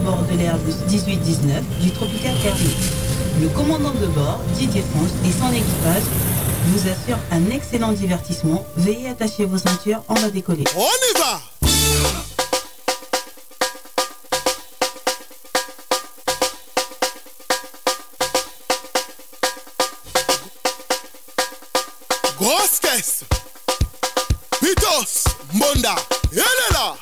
bord de l'Airbus 18-19 du Tropical Airlines. Le commandant de bord, Didier France, et son équipage vous assurent un excellent divertissement. Veuillez attacher vos ceintures, on va décoller. On y va! Grosse caisse! Pitos! Monda! Elle est là!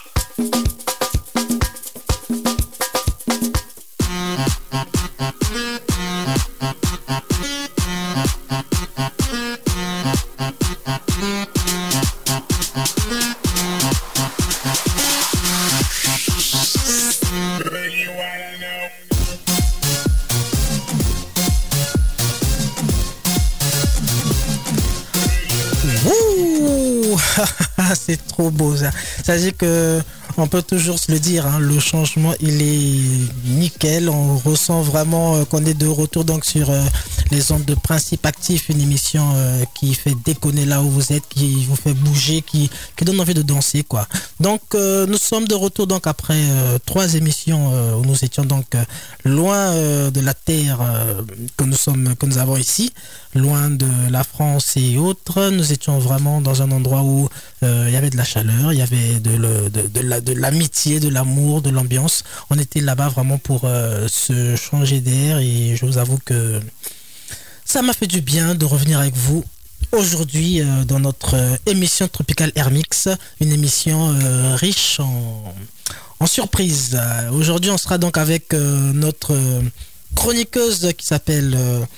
C'est trop beau ça. Ça veut dire que on peut toujours se le dire, hein, le changement il est nickel. On ressent vraiment qu'on est de retour donc sur les ondes de Principe Actif, une émission qui fait déconner là où vous êtes, qui vous fait bouger, qui donne envie de danser quoi. Donc nous sommes de retour donc après 3 émissions où nous étions donc loin de la terre que nous avons ici, loin de la France et autres. Nous étions vraiment dans un endroit où il y avait de la chaleur, il y avait de l'amitié, de l'amour, de l'ambiance. On était là-bas vraiment pour se changer d'air et je vous avoue que ça m'a fait du bien de revenir avec vous aujourd'hui dans notre émission Tropical Air Mix, une émission riche en surprises. Aujourd'hui, on sera donc avec notre chroniqueuse qui s'appelle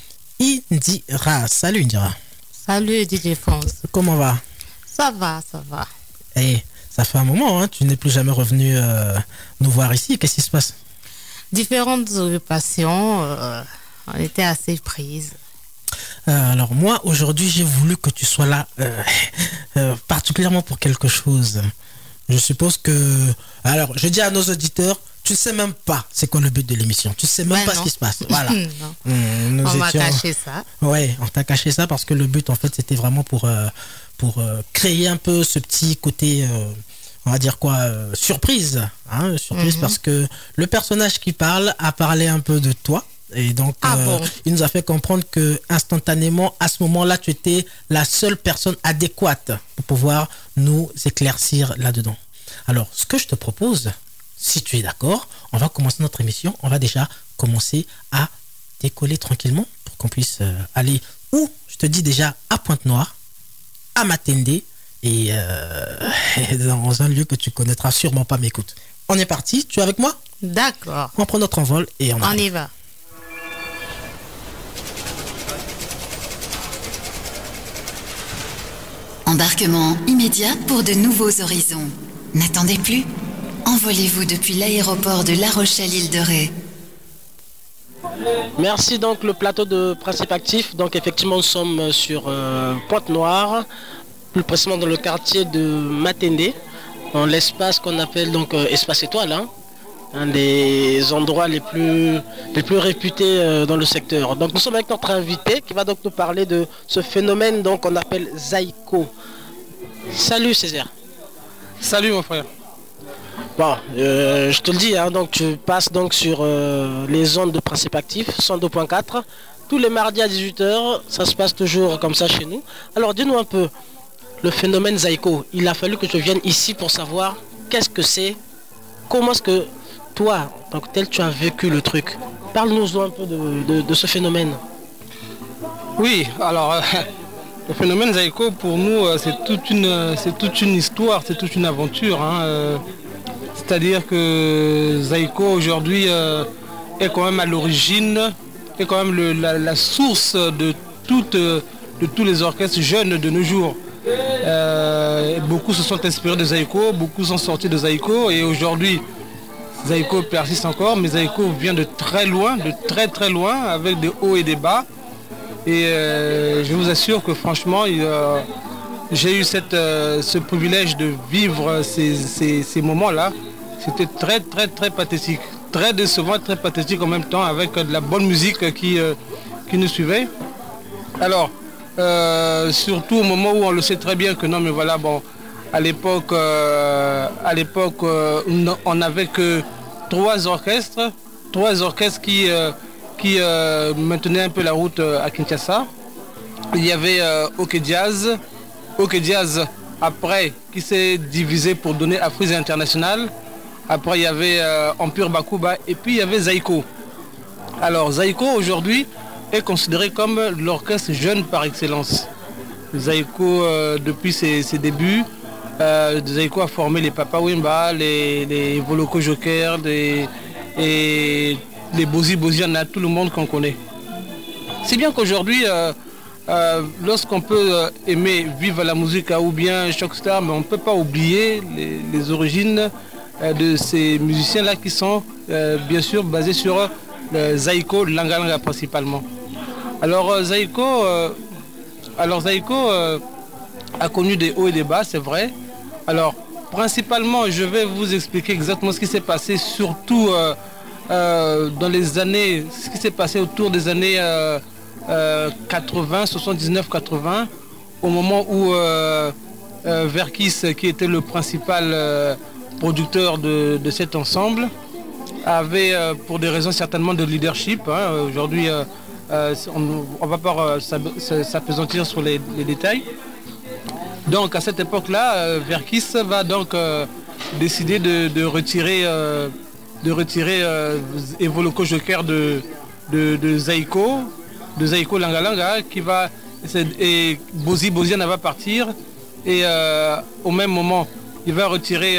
Indira. Salut Indira. Salut DJ France. Comment va? Ça va, ça va. Eh, ça fait un moment, hein, tu n'es plus jamais revenu nous voir ici. Qu'est-ce qui se passe? Différentes occupations, on était assez prises. Alors moi, aujourd'hui, j'ai voulu que tu sois là, particulièrement pour quelque chose. Je suppose que... Alors, je dis à nos auditeurs, tu ne sais même pas c'est quoi le but de l'émission. Tu ne sais même pas ce qui se passe. Voilà. On m'a caché ça. Ouais, on t'a caché ça parce que le but, en fait, c'était vraiment pour créer un peu ce petit côté... on va dire quoi, surprise, hein, surprise parce que le personnage qui parle a parlé un peu de toi et donc il nous a fait comprendre que instantanément à ce moment-là tu étais la seule personne adéquate pour pouvoir nous éclaircir là-dedans. Alors ce que je te propose, si tu es d'accord, on va commencer notre émission, on va déjà commencer à décoller tranquillement pour qu'on puisse aller où, je te dis déjà à Pointe-Noire, à Matende, et dans un lieu que tu connaîtras sûrement pas, mais écoute, on est parti, tu es avec moi? D'accord. On prend notre envol et on y va. Embarquement immédiat pour de nouveaux horizons. N'attendez plus. Envolez-vous depuis l'aéroport de La Rochelle-Île-de-Ré. Merci donc le plateau de Principe Actif. Donc effectivement nous sommes sur Pointe-Noire, plus précisément dans le quartier de Matende, dans l'espace qu'on appelle donc Espace Étoile, hein, un des endroits les plus réputés dans le secteur. Donc nous sommes avec notre invité qui va donc nous parler de ce phénomène donc qu'on appelle Zaïko. Salut Césaire. Salut mon frère. Bon, je te le dis, hein, donc tu passes donc sur les ondes de Principe Actif, 102.4, tous les mardis à 18h, ça se passe toujours comme ça chez nous. Alors dis-nous un peu, le phénomène Zaïko, il a fallu que je vienne ici pour savoir qu'est-ce que c'est, comment est-ce que toi, en tant que tel, tu as vécu le truc. Parle-nous un peu de ce phénomène. Oui, alors le phénomène Zaïko pour nous c'est toute une histoire, c'est toute une aventure. Hein, c'est-à-dire que Zaïko aujourd'hui est quand même à l'origine, est quand même la source de tous les orchestres jeunes de nos jours. Beaucoup se sont inspirés de Zaïko, beaucoup sont sortis de Zaïko et aujourd'hui Zaïko persiste encore, mais Zaïko vient de très loin, de très très loin, avec des hauts et des bas. Et je vous assure que franchement, j'ai eu ce privilège de vivre ces moments-là. C'était très très très pathétique, très décevant, très pathétique en même temps, avec de la bonne musique qui nous suivait. Alors, surtout au moment où on le sait très bien que non mais voilà, bon, à l'époque on n'avait que trois orchestres qui maintenaient un peu la route à Kinshasa. Il y avait OK Jazz après qui s'est divisé pour donner Afrise International. Après il y avait Empire Bakuba et puis il y avait Zaïko. Alors Zaïko aujourd'hui est considéré comme l'orchestre jeune par excellence. Zaïko depuis ses débuts, Zaïko a formé les Papa Wemba, les Voloko Joker, et les Bozi Boziana, tout le monde qu'on connaît. C'est bien qu'aujourd'hui, lorsqu'on peut aimer Vive la musique ou bien Shockstar, mais on ne peut pas oublier les origines de ces musiciens-là qui sont bien sûr basés sur le Zaïko, Langa principalement. Alors Zaïko a connu des hauts et des bas, c'est vrai. Alors principalement, je vais vous expliquer exactement ce qui s'est passé, surtout dans les années, ce qui s'est passé autour des années 80, 79-80, au moment où Verkis, qui était le principal producteur de cet ensemble, avait, pour des raisons certainement de leadership, aujourd'hui on ne va pas s'appesantir sur les détails. Donc à cette époque-là, Verkis va donc décider de retirer Evoloko Joker de Zaïko, Langa, et Bozi Boziana va partir, et au même moment il va retirer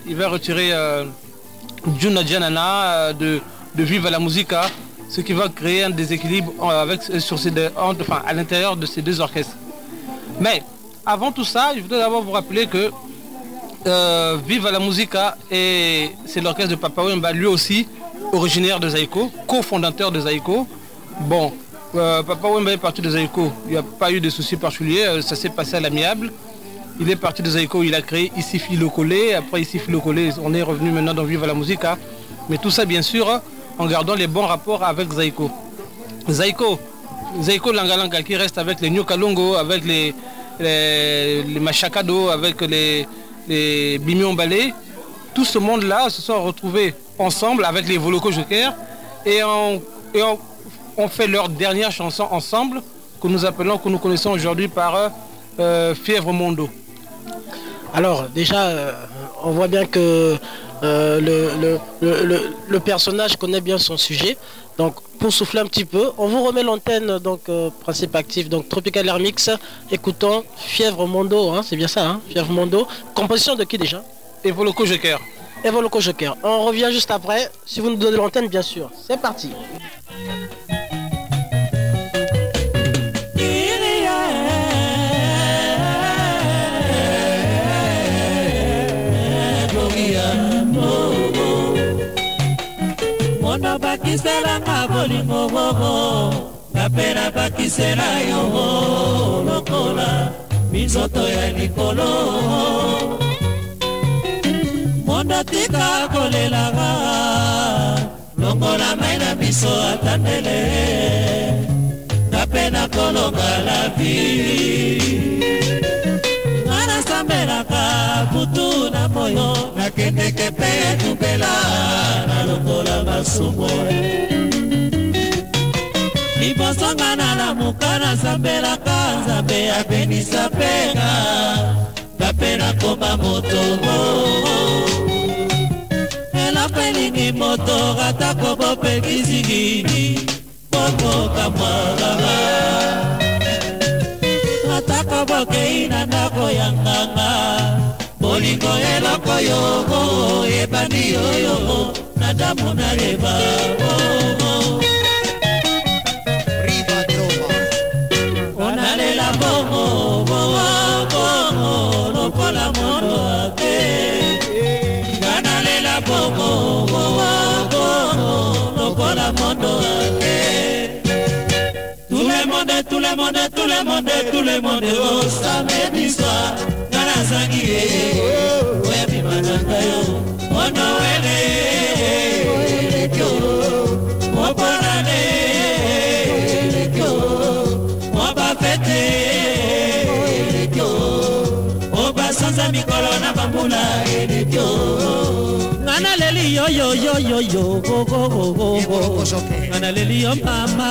Juna Janana de Vive la Musica, ce qui va créer un déséquilibre à l'intérieur de ces deux orchestres. Mais avant tout ça, je voudrais d'abord vous rappeler que Vive la Musica, c'est l'orchestre de Papa Wemba, lui aussi originaire de Zaïko, cofondateur de Zaïko. Bon, Papa Wemba est parti de Zaïko, il n'y a pas eu de soucis particuliers, ça s'est passé à l'amiable. Il est parti de Zaïko, il a créé Ici Filocolé, après Ici Filocolé, on est revenu maintenant dans Vive la Musica. Mais tout ça bien sûr en gardant les bons rapports avec Zaïko. Zaïko Langa qui reste avec les Nyokalongo, avec les Machakado, avec les Bimion Balé. Tout ce monde-là se sont retrouvés ensemble avec les Voloko Joker et on fait leur dernière chanson ensemble que nous connaissons aujourd'hui par Fièvre Mondo. Alors déjà, on voit bien que le personnage connaît bien son sujet. Donc pour souffler un petit peu, on vous remet l'antenne, donc principe actif, donc Tropical Air Mix, écoutons Fièvre Mondo, hein, c'est bien ça, hein, Fièvre Mondo. Composition de qui déjà? Evoloko Joker. Evoloko Joker. On revient juste après, si vous nous donnez l'antenne bien sûr. C'est parti. Mondo bakisela ngabolingo bobo, kapena bakisela yo lokola, mizoto ya likolo. Mondo tika kolelaga, longola maina biso atandele, kapena kolonga la vie. Ngana sambelaka putu na moyo, nakende kepe tupela na lokola masumo. Libosonga na mukana sambelaka, nzambe abenisa pega, kapena koma motobo. Ela pelingi moto atako bope kizigini, boko kamwagaga. Atako boke inandako yanganga, bolingo eloko yogo, ebani yoyo, nadamu na leba bogo. Riva Droma. Onalela bogo, bogo, bogo, lokola mondo ake. Ganalela bogo, bogo, bogo, lokola mondo ake. Tout le monde, oh, samedi soir, Ganazangi, Webi Manangayo, Onoele, Obanane, Oba Fete, Oba Sansa Mikolo na Bambula, Ngana leli yo yo yo yo yo go go go go go. Ngana leli yo mama.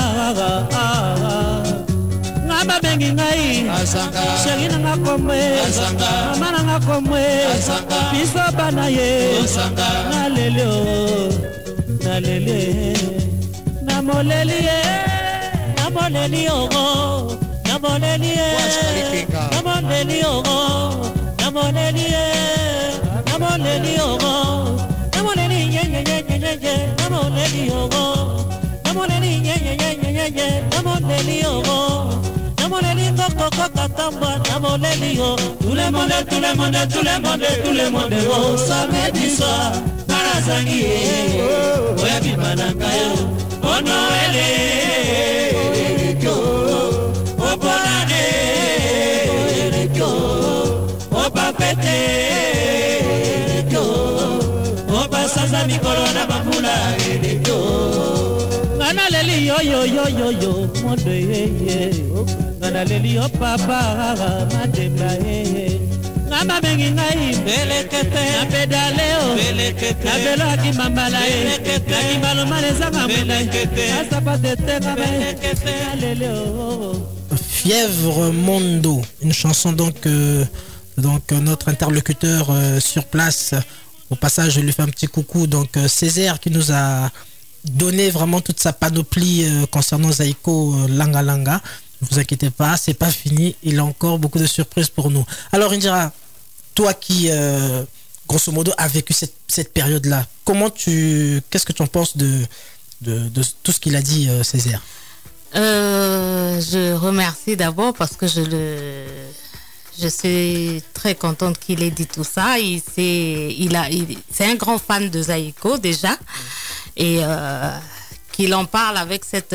Ngaba bengi ngai. Sheri na ngakomwe. Mama na ngakomwe. Biso bana ye. Na leli yo. Na leli. Na moleli ye. Na moleli yo. Na moleli ye. Na moleli yo. Na moleli ye. Namoleli ogo, namoleli ye ye ye ye ye ye, namoleli ogo, namoleli ye ye ye ye ye ye, namoleli ogo, namoleli koko koko tamba, namoleli o. Tout le monde, tout le monde, tout le monde, tout le monde, oh samedi soir, narazangi ye, oya bimananga yo, oh Noël, oh bonane, oh papete. Sasa mikolo na bambula edeko ngana leli yo yo yo yo yo monde ye ye ngana leli yo papa mademba ye ngama bengi ngai belekete na pedale o belekete na bela ki mambala belekete na kimalo maleza belekete asa patete na belekete leli o. Fièvre Mondo, une chanson donc notre interlocuteur sur place. Au passage, je lui fais un petit coucou. Donc, Césaire qui nous a donné vraiment toute sa panoplie concernant Zaïko Langa Langa. Ne vous inquiétez pas, c'est pas fini. Il a encore beaucoup de surprises pour nous. Alors, Indira, toi qui, grosso modo, a vécu cette période-là, qu'est-ce que tu en penses de tout ce qu'il a dit, Césaire? Je remercie d'abord parce que je suis très contente qu'il ait dit tout ça. C'est un grand fan de Zaïko déjà. Et qu'il en parle avec cette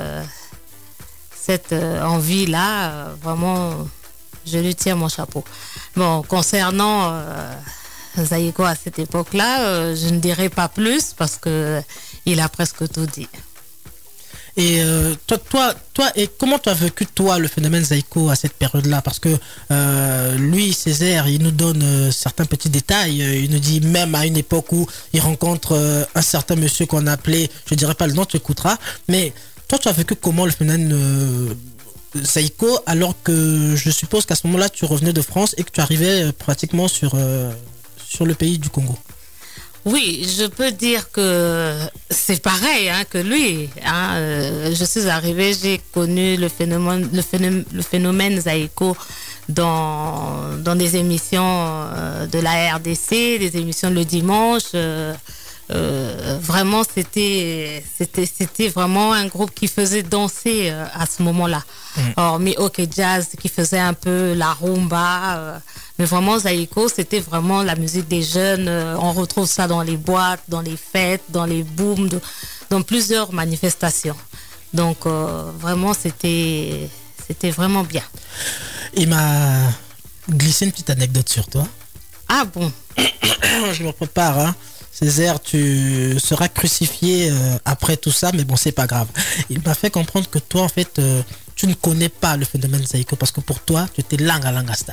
envie-là, vraiment, je lui tire mon chapeau. Bon, concernant Zaïko à cette époque-là, je ne dirai pas plus parce qu'il a presque tout dit. Et toi, et comment tu as vécu toi le phénomène Zaïko à cette période-là? Parce que lui, Césaire, il nous donne certains petits détails. Il nous dit même à une époque où il rencontre un certain monsieur qu'on appelait, je dirais pas le nom, tu écouteras. Mais toi, tu as vécu comment le phénomène Zaïko, alors que je suppose qu'à ce moment-là, tu revenais de France et que tu arrivais pratiquement sur le pays du Congo? Oui, je peux dire que c'est pareil que lui. Je suis arrivée, j'ai connu le phénomène Zaïko dans des émissions de la RDC, des émissions le dimanche. Vraiment, c'était vraiment un groupe qui faisait danser à ce moment-là. Hormis OK Jazz qui faisait un peu la rumba. Mais vraiment, Zaïko, c'était vraiment la musique des jeunes. On retrouve ça dans les boîtes, dans les fêtes, dans les booms, dans plusieurs manifestations. Donc, vraiment, c'était vraiment bien. Il m'a glissé une petite anecdote sur toi. Ah bon? Je me prépare, Césaire, tu seras crucifié après tout ça, mais bon, c'est pas grave. Il m'a fait comprendre que toi, en fait, tu ne connais pas le phénomène Zaïko parce que pour toi, tu étais Langa Langa Star.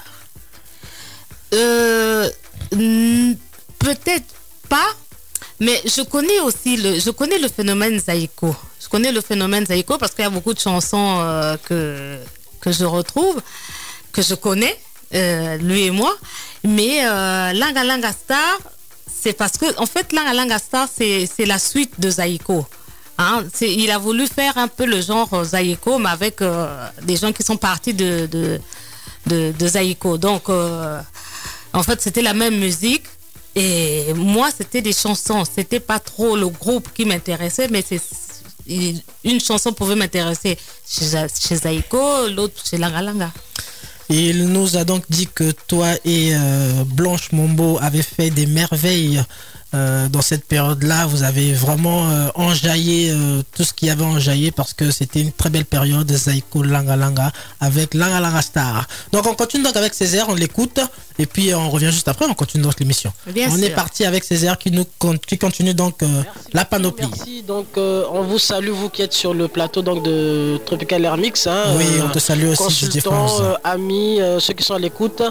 Peut-être pas, mais je connais le phénomène Zaïko. Je connais le phénomène Zaïko parce qu'il y a beaucoup de chansons que je retrouve, que je connais, lui et moi. Mais Langa Langa Star, c'est parce que en fait Langa Langa Star c'est la suite de Zaïko. Il a voulu faire un peu le genre Zaïko, mais avec des gens qui sont partis de Zaïko. Donc en fait, c'était la même musique et moi, c'était des chansons. C'était pas trop le groupe qui m'intéressait, mais une chanson pouvait m'intéresser chez Zaïko, l'autre chez Langa Langa. Il nous a donc dit que toi et Blanche Mombo avez fait des merveilles dans cette période-là. Vous avez vraiment enjaillé tout ce qu'il y avait enjaillé parce que c'était une très belle période de Zaïko Langa Langa avec Langa Langa Star. Donc on continue donc avec Césaire, on l'écoute et puis on revient juste après, on continue donc l'émission. On est parti avec Césaire qui continue donc la panoplie. Merci, donc on vous salue vous qui êtes sur le plateau donc de Tropical Air Mix. Oui, on te salue aussi. Consultants, amis, ceux qui sont à l'écoute.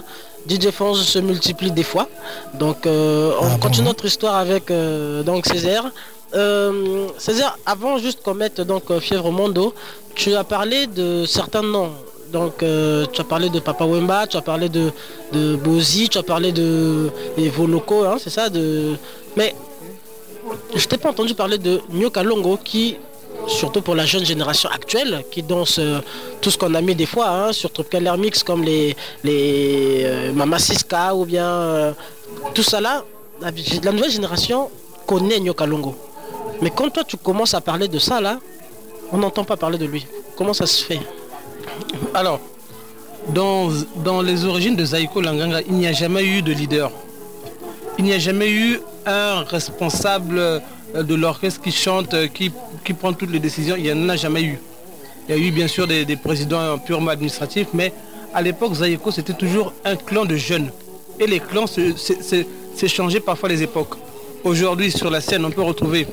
DJ France se multiplie des fois. Donc on continue notre histoire avec donc Césaire. Césaire, avant juste qu'on mette donc Fièvre Mondo, tu as parlé de certains noms. Donc tu as parlé de Papa Wemba, tu as parlé de Bozi, tu as parlé de Voloko, hein, c'est ça Mais je t'ai pas entendu parler de Nyoka Longo qui, surtout pour la jeune génération actuelle, qui danse tout ce qu'on a mis des fois hein, sur Tropical Air Mix comme les Mama Siska ou bien tout ça là, la nouvelle génération connaît Nyoka Longo. Mais quand toi tu commences à parler de ça là, on n'entend pas parler de lui. Comment ça se fait? Alors, dans les origines de Zaïko Langanga, il n'y a jamais eu de leader. Il n'y a jamais eu un responsable de l'orchestre qui chante, qui prend toutes les décisions. Il n'y en a jamais eu. Il y a eu bien sûr des présidents purement administratifs, mais à l'époque, Zaïko, c'était toujours un clan de jeunes. Et les clans s'échangeaient parfois les époques. Aujourd'hui, sur la scène, on peut retrouver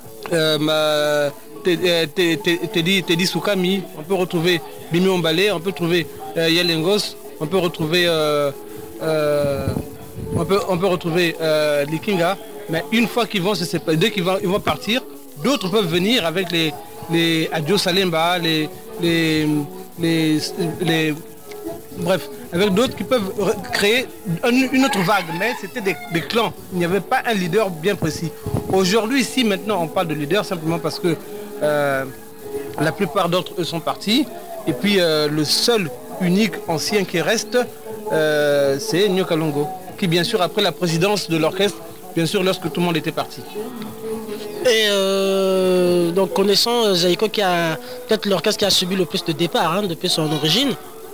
Teddy Soukami, on peut retrouver Bimi Ombale, on peut trouver Yalengos, on peut retrouver Likinga, mais une fois qu'ils vont se séparer, dès qu'ils vont partir, d'autres peuvent venir avec les Adio Salemba, bref, avec d'autres qui peuvent créer une autre vague, mais c'était des clans. Il n'y avait pas un leader bien précis. Aujourd'hui, ici, maintenant, on parle de leader simplement parce que la plupart d'entre eux sont partis. Et puis, le seul, unique, ancien qui reste, c'est Nyoka Longo, qui, bien sûr, après la présidence de l'orchestre, bien sûr, lorsque tout le monde était parti. Et donc, connaissant Zaïko, qui a peut-être l'orchestre qui a subi le plus de départ hein, depuis son origine,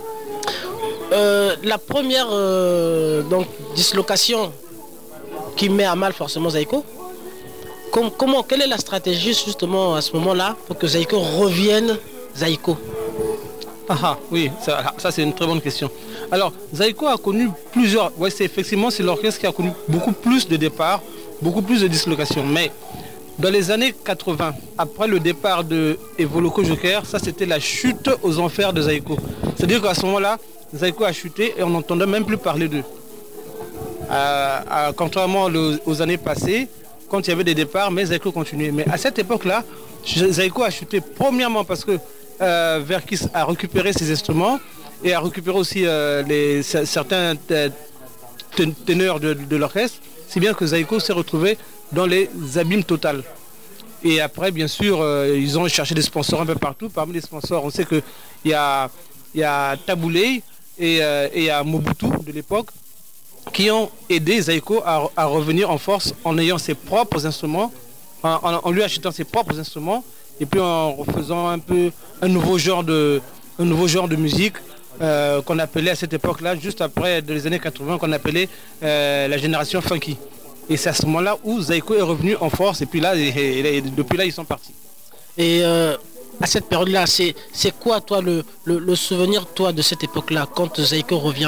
la première dislocation qui met à mal forcément Zaïko, quelle est la stratégie justement à ce moment-là pour que Zaïko revienne Zaïko? Oui, ça c'est une très bonne question. Alors Zaïko a connu plusieurs, c'est l'orchestre qui a connu beaucoup plus de départs, beaucoup plus de dislocations, mais dans les années 80, après le départ de Voloko Joker, ça c'était la chute aux enfers de Zaïko. C'est-à-dire qu'à ce moment-là, Zaïko a chuté et on n'entendait même plus parler d'eux. Contrairement aux années passées, quand il y avait des départs, mais Zaïko continuait. Mais à cette époque-là, Zaïko a chuté premièrement parce que Verkis a récupéré ses instruments et a récupéré aussi certains ténors de l'orchestre, si bien que Zaïko s'est retrouvé dans les abîmes totales. Et après, bien sûr, ils ont cherché des sponsors un peu partout. Parmi les sponsors, on sait qu'il y a Taboulé et il y a Mobutu de l'époque qui ont aidé Zaïko à revenir en force en ayant ses propres instruments, en lui achetant ses propres instruments et puis en refaisant un peu un nouveau genre de musique qu'on appelait à cette époque-là, juste après les années 80, qu'on appelait la génération funky. Et c'est à ce moment-là où Zaïko est revenu en force et puis là, depuis là, ils sont partis. Et à cette période-là, c'est quoi toi le souvenir toi de cette époque-là quand Zaïko revient?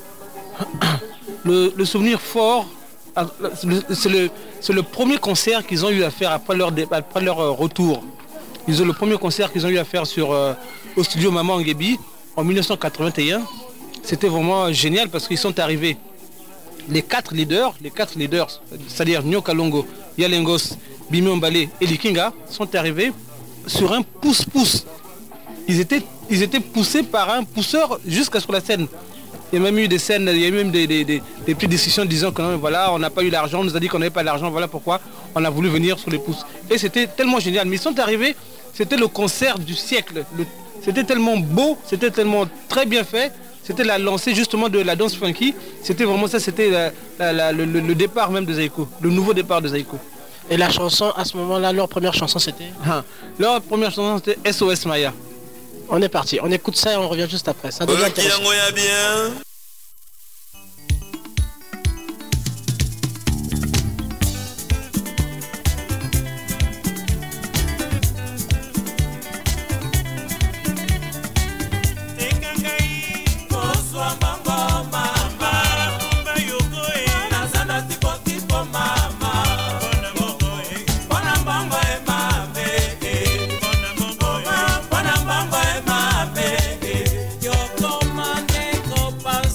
Le souvenir fort, c'est le premier concert qu'ils ont eu à faire après leur retour. Le premier concert qu'ils ont eu à faire au studio Maman Ngebi en 1981. C'était vraiment génial parce qu'ils sont arrivés. Les quatre leaders, c'est-à-dire Nyoka Longo, Yalengos, Bimi Ombale et Likinga, sont arrivés sur un pouce-pouce. Ils étaient poussés par un pousseur jusqu'à sur la scène. Il y a même eu des scènes, il y a eu même des petites discussions disant que non, voilà, on n'a pas eu l'argent, on nous a dit qu'on n'avait pas l'argent, voilà pourquoi on a voulu venir sur les pouces. Et c'était tellement génial. Mais ils sont arrivés, c'était le concert du siècle. C'était tellement beau, c'était tellement très bien fait. C'était la lancée justement de la danse funky. C'était vraiment ça, c'était le départ même de Zaïko, le nouveau départ de Zaïko. Et la chanson, à ce moment-là, leur première chanson c'était Leur première chanson c'était SOS Maya. On est parti, on écoute ça et on revient juste après. Ça devient intéressant. Yo comandé copas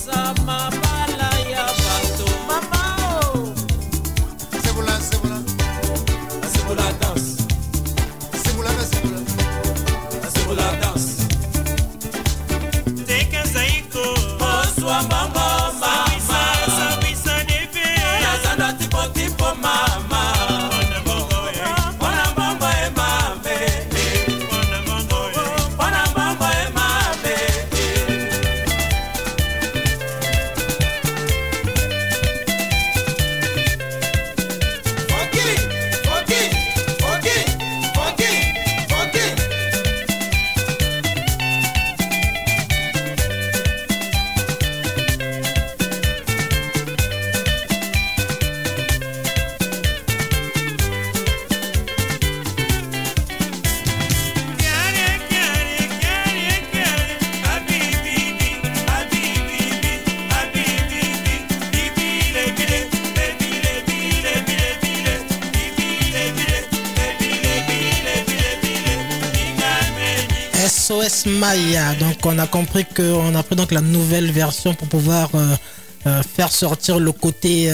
SOS Maya. Donc on a compris qu'on a pris donc la nouvelle version pour pouvoir faire sortir le côté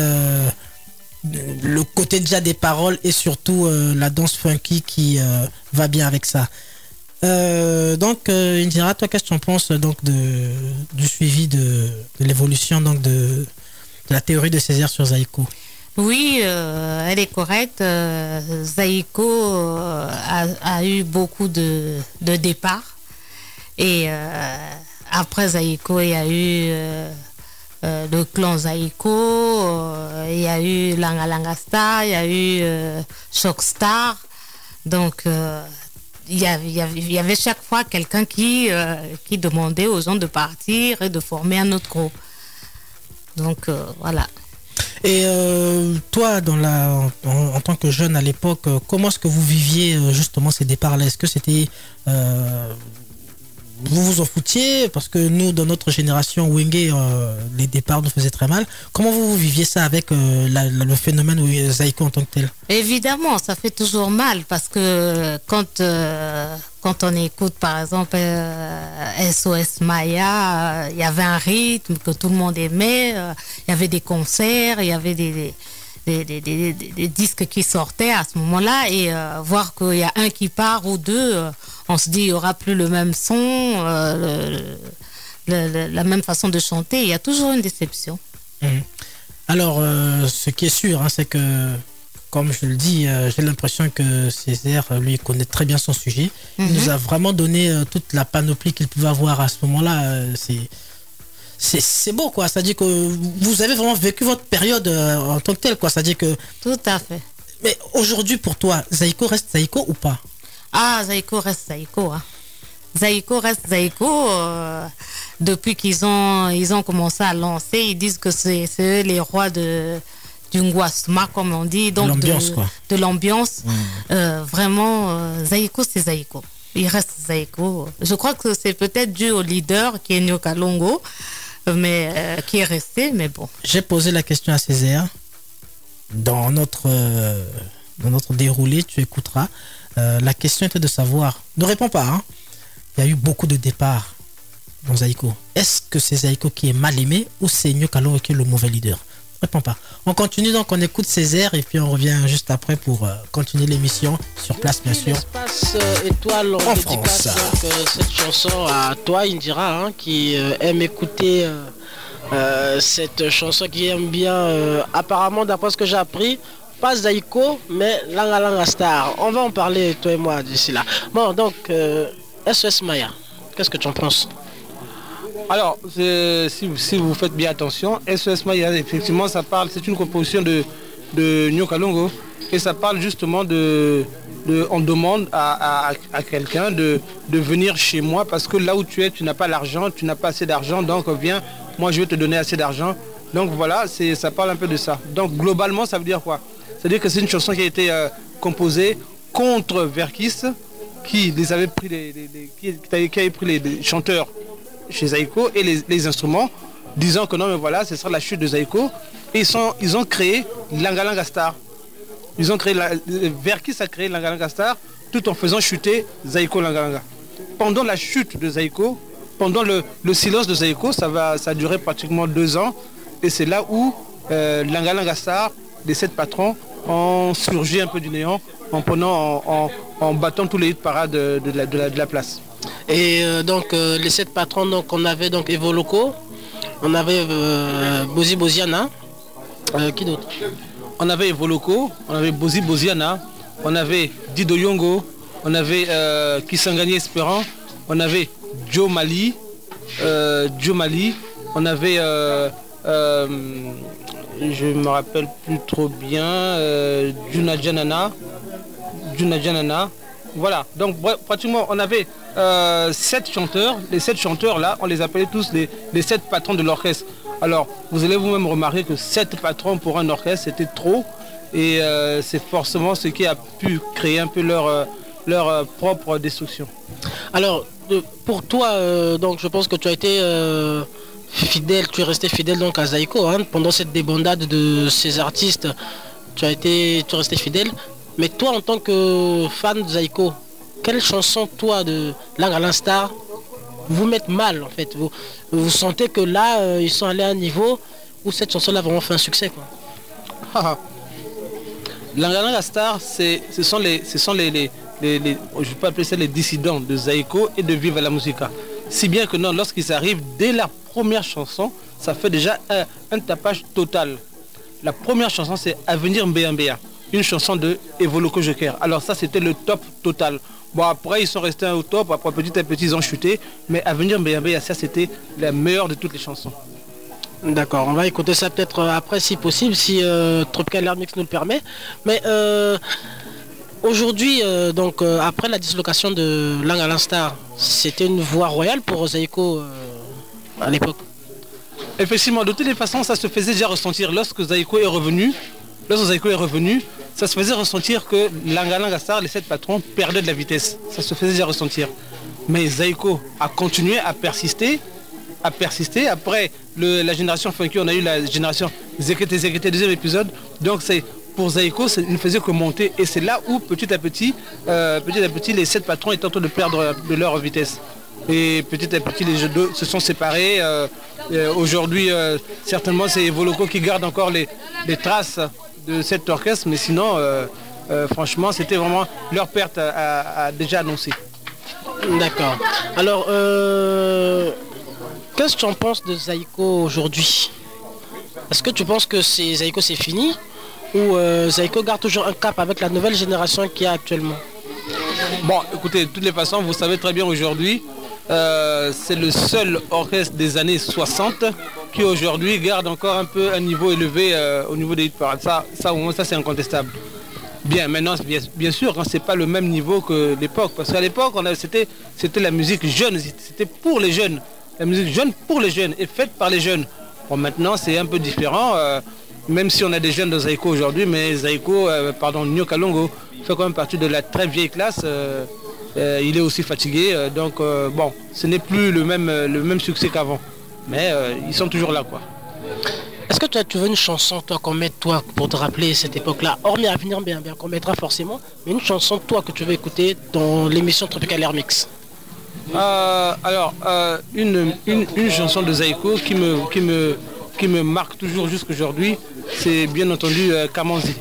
déjà des paroles et surtout la danse funky qui va bien avec ça. Donc Indira, toi qu'est-ce que tu en penses donc du suivi de l'évolution donc de la théorie de Césaire sur Zaïko? Oui, elle est correcte. Zaïko a eu beaucoup de départs. Et après Zaïko, il y a eu le clan Zaïko, il y a eu Langa Langa Star, il y a eu Shock Star. Donc, il y avait chaque fois quelqu'un qui demandait aux gens de partir et de former un autre groupe. Donc, voilà. Et toi, en tant que jeune à l'époque, comment est-ce que vous viviez justement ces départs-là? Est-ce que c'était... vous vous en foutiez? Parce que nous, dans notre génération, Wenge, les départs nous faisaient très mal. Comment vous viviez ça avec le phénomène Zaïko en tant que tel? Évidemment, ça fait toujours mal parce que quand on écoute par exemple SOS Maya, il y avait un rythme que tout le monde aimait, il y avait des concerts, il y avait des disques qui sortaient à ce moment-là et voir qu'il y a un qui part ou deux, on se dit il n'y aura plus le même son, la même façon de chanter, il y a toujours une déception. Alors, ce qui est sûr, c'est que comme je le dis, j'ai l'impression que Césaire, lui, connaît très bien son sujet. Il nous a vraiment donné toute la panoplie qu'il pouvait avoir à ce moment-là. C'est beau, quoi. C'est-à-dire que vous avez vraiment vécu votre période en tant que telle, quoi. C'est-à-dire que... Tout à fait. Mais aujourd'hui, pour toi, Zaïko reste Zaïko ou pas? Ah, Zaïko reste Zaïko. Zaïko reste Zaïko. Depuis qu'ils ont commencé à lancer, ils disent que c'est eux les rois du Ngwasma, comme on dit, donc de l'ambiance. Vraiment, Zaïko, c'est Zaïko. Il reste Zaïko. Je crois que c'est peut-être dû au leader qui est Nyoka Longo, mais qui est resté, mais bon. J'ai posé la question à Césaire. Dans notre déroulé, tu écouteras. La question était de savoir. Ne réponds pas. Il y a eu beaucoup de départs dans Zaïko. Est-ce que c'est Zaïko qui est mal aimé ou c'est Nyoka Longo qui est le mauvais leader? Réponds pas. On continue donc, on écoute Césaire et puis on revient juste après pour continuer l'émission sur place, bien sûr. L'espace étoile en France. Cette chanson à toi, Indira, qui aime écouter cette chanson, qui aime bien, apparemment, d'après ce que j'ai appris, pas Zaïko, mais Langa Langa Star. On va en parler, toi et moi, d'ici là. Bon, donc, SOS Maya, qu'est-ce que tu en penses? Alors, si vous faites bien attention, SOS Maya, effectivement, ça parle, c'est une composition de Nyoka Longo, et ça parle justement on demande à quelqu'un de venir chez moi, parce que là où tu es, tu n'as pas l'argent, tu n'as pas assez d'argent, donc viens, moi je vais te donner assez d'argent. Donc voilà, ça parle un peu de ça. Donc globalement, ça veut dire quoi? C'est-à-dire que c'est une chanson qui a été composée contre Verkis, qui les avait pris qui avait pris les chanteurs chez Zaïko et les instruments, disant que non mais voilà, ce sera la chute de Zaïko. Et ils ont créé Langa Langa Star. Ils ont créé Verkis a créé Langa Langa Star tout en faisant chuter Zaïko Langa Langa. Pendant la chute de Zaïko, pendant le silence de Zaïko, ça a duré pratiquement 2 ans. Et c'est là où Langa Langa Star, les 7 patrons, ont surgi un peu du néant en battant tous les hit parades de la place. Et donc les 7 patrons, donc on avait donc Evo Loco, on avait Bozi Boziana, qui d'autre? On avait Evo Loco, on avait Bozi Boziana, on avait Dido Yongo, on avait Kisangani Espérant, on avait Joe Mali, on avait je me rappelle plus trop bien, Juna Janana. Voilà, donc pratiquement on avait 7 chanteurs. Les 7 chanteurs là, on les appelait tous les 7 patrons de l'orchestre. Alors vous allez vous-même remarquer que 7 patrons pour un orchestre c'était trop. Et c'est forcément ce qui a pu créer un peu leur propre destruction. Alors pour toi, donc je pense que tu as été fidèle, tu es resté fidèle donc à Zaïko pendant cette débandade de ces artistes. Tu es resté fidèle. Mais toi, en tant que fan de Zaïko, quelle chanson, toi, de Langa Langa Star, vous mettre mal en fait. Vous sentez que là, ils sont allés à un niveau où cette chanson-là a vraiment fait un succès, quoi. Langa Langa Star, ce sont les je peux appeler ça les dissidents de Zaïko et de Viva la Musica. Si bien que non, lorsqu'ils arrivent, dès la première chanson, ça fait déjà un tapage total. La première chanson, c'est Avenir Mbea Mbea, une chanson de Evoloko Joker. Alors ça, c'était le top total. Bon, après, ils sont restés au top, après petit à petit, ils ont chuté. Mais Avenir Mbea Mbea, ça, c'était la meilleure de toutes les chansons. D'accord, on va écouter ça peut-être après si possible, si Tropical Air Mix nous le permet. Mais aujourd'hui, donc après la dislocation de Langa Langa Star, c'était une voie royale pour Zaïko à l'époque. Effectivement, de toutes les façons, ça se faisait déjà ressentir lorsque Zaïko est revenu. Ça se faisait ressentir que Langa Langa Star, les 7 patrons, perdaient de la vitesse. Ça se faisait déjà ressentir. Mais Zaïko a continué à persister. Après la génération funky, on a eu la génération Zekete, deuxième épisode. Donc pour Zaïko, il ne faisait que monter. Et c'est là où petit à petit, les 7 patrons étaient en train de perdre de leur vitesse. Et petit à petit, les deux se sont séparés. Aujourd'hui, certainement, c'est Evoloko qui garde encore les traces de cet orchestre. Mais sinon, franchement, c'était vraiment leur perte à déjà annoncée. D'accord. Alors, qu'est-ce que tu en penses de Zaïko aujourd'hui? Est-ce que tu penses que Zaïko c'est fini? Ou Zaïko garde toujours un cap avec la nouvelle génération qu'il y a actuellement? Bon, écoutez, de toutes les façons, vous savez très bien aujourd'hui, c'est le seul orchestre des années 60 qui aujourd'hui garde encore un peu un niveau élevé au niveau des hit parades. Ça au moins, ça c'est incontestable. Bien, maintenant, bien sûr, c'est pas le même niveau que l'époque. Parce qu'à l'époque, c'était la musique jeune, c'était pour les jeunes. La musique jeune pour les jeunes et faite par les jeunes. Bon, maintenant, c'est un peu différent, même si on a des jeunes de Zaïko aujourd'hui, mais Zaïko, Nyo Kalongo, fait quand même partie de la très vieille classe. Il est aussi fatigué, donc bon, ce n'est plus le même succès qu'avant. Mais ils sont toujours là, quoi. Est-ce que tu veux une chanson, toi, qu'on mette, toi, pour te rappeler cette époque-là, hormis Avenir bien qu'on mettra forcément, mais une chanson, toi, que tu veux écouter dans l'émission Tropical Air Mix? Une chanson de Zaïko qui me marque toujours jusqu'aujourd'hui, c'est bien entendu Kamanzi.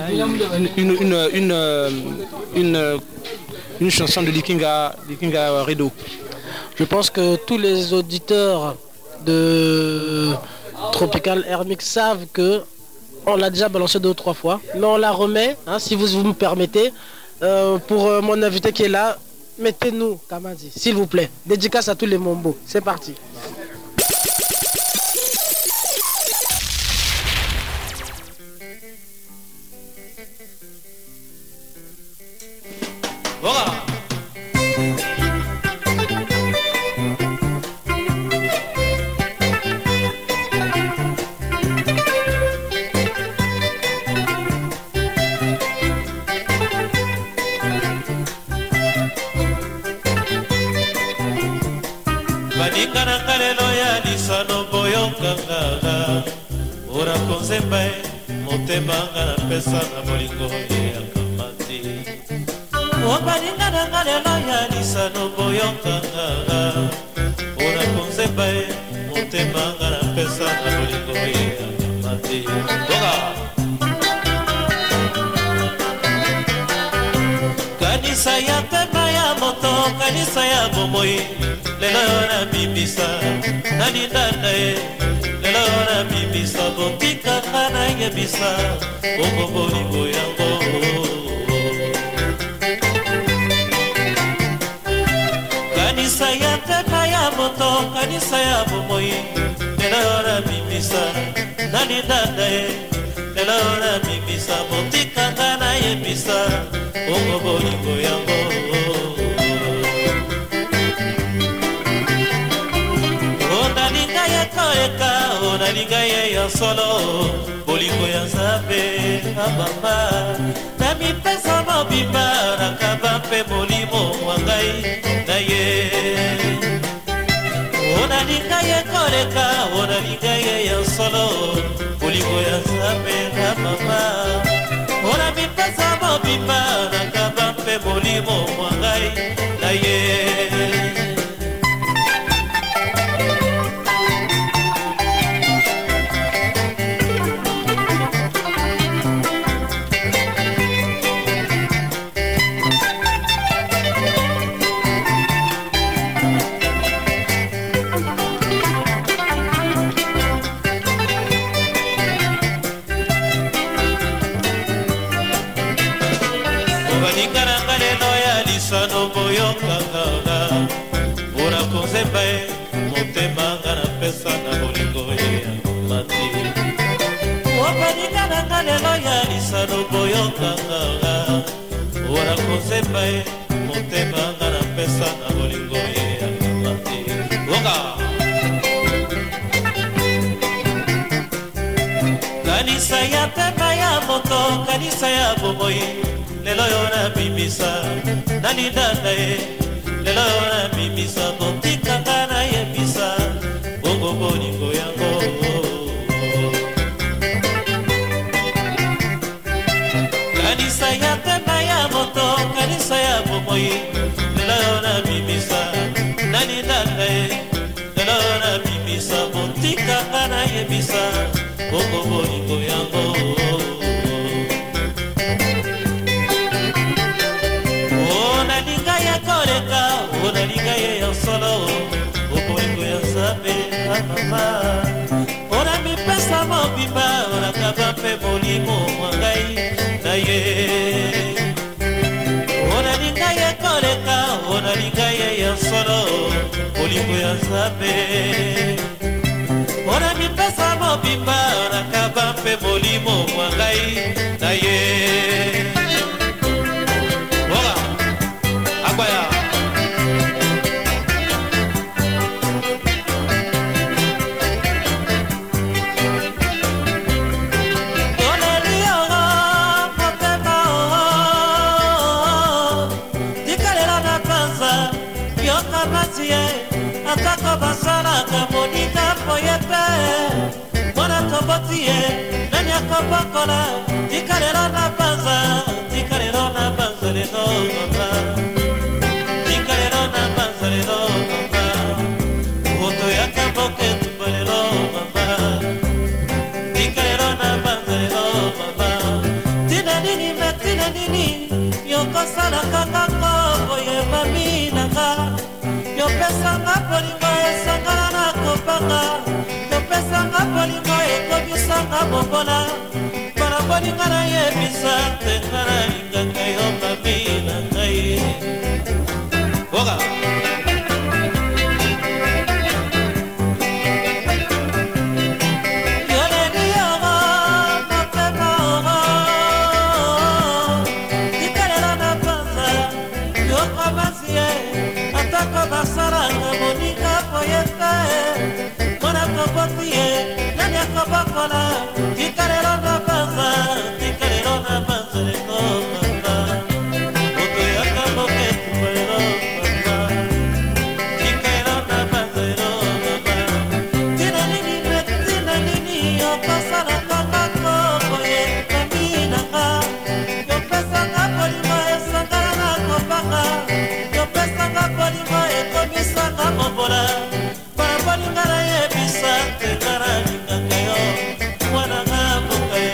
Une chanson de Likinga Redo. Je pense que tous les auditeurs de Tropical Air Mix savent que on l'a déjà balancé 2 ou 3 fois, mais on la remet, hein, si vous me permettez, pour mon invité qui est là. Mettez-nous Kamanzi, s'il vous plaît. Dédicace à tous les Mombo. C'est parti. Voilà. Badingana kalelo ya lisano boyokanga ora konzemba motema ngana pesa na bolingo ya Kamanzi. Badingana kalelo ya lisano boyokanga ora konzemba motema ngana pesa na bolingo ya Kamanzi. Kanisa ya pema ya moto, kanisa ya bomoi. Lelo na bibisa, nani nanae. Lelo na bibisa, botika kana yebisa. Bobo bolingo yango. Kanisa ya pema ya moto, kanisa ya bomoi. Lelo na bibisa, nani nanae. Lelo na bibisa, botika kana yebisa. Bobo bolingo yango. Onalinga ya solo bolingo ya Nzambe abamba na mipesa mobimba nakaba mpe molimo mwangai na ye. Onalinga ye koleka onalinga ye ya solo bolingo ya Nzambe abamba ona mipesa mobimba nakaba mpe molimo mwangai na ye. yokanga ora kosemba ye motema nga na pesa na bolingo ye akanga te oka kanisa ya pema ya moto kanisa ya bomoi lelo yo na bimisa nalindanga ye lelo yo na bimisa botikanga na yebisa bongo bolingo yango kanisa ya pema ya moto kanisa ya bomoi lelo yo na bimisa nalindanga ye lelo yo na bimisa botikanga na yebisa bongo bolingo yango onalinga ya koleka onalinga ye ya solo bolingo ya nzambe mama ona mipesa mobimba onakaba mpe molimo mwa ngai na ye onalinga ye koleka onalinga ye ya solo bolingo ya nzambe ona mipesa mobimba onakaba mpe molimo mwa ngai na ye ola akwaya atako basalaka moninga poye pe mwana toboti ye nani akobokola tika lelo na banza lelo mama tika lelo na banza lelo mama moto yakamboke tumba lelo mama tika lelo na banza lelo mama tina nini yokosalaka kako poye maminanga yopesanga polingo esangana na kopanga yopesanga polingo ekobisanga bobola mpona bolinga na yebisa tenga na lingaka yo mami na ngai oka yoleli yongo motema ongo ikalela na panza yokomasi ye atako basalanga moninga poye te mwana koboti ye nani akobokola tika lelo na banza lelo mama moto yakamboke tumba lelo mama tika lelo na banza lelo mama tina nini yokosalaka kako poye kaminanga yopesanga polimo esangana na kopanga yopesanga polimo ekomisanga mobola mpona bolinga na yebisa tenga na lingaka yo mwananga mboka ye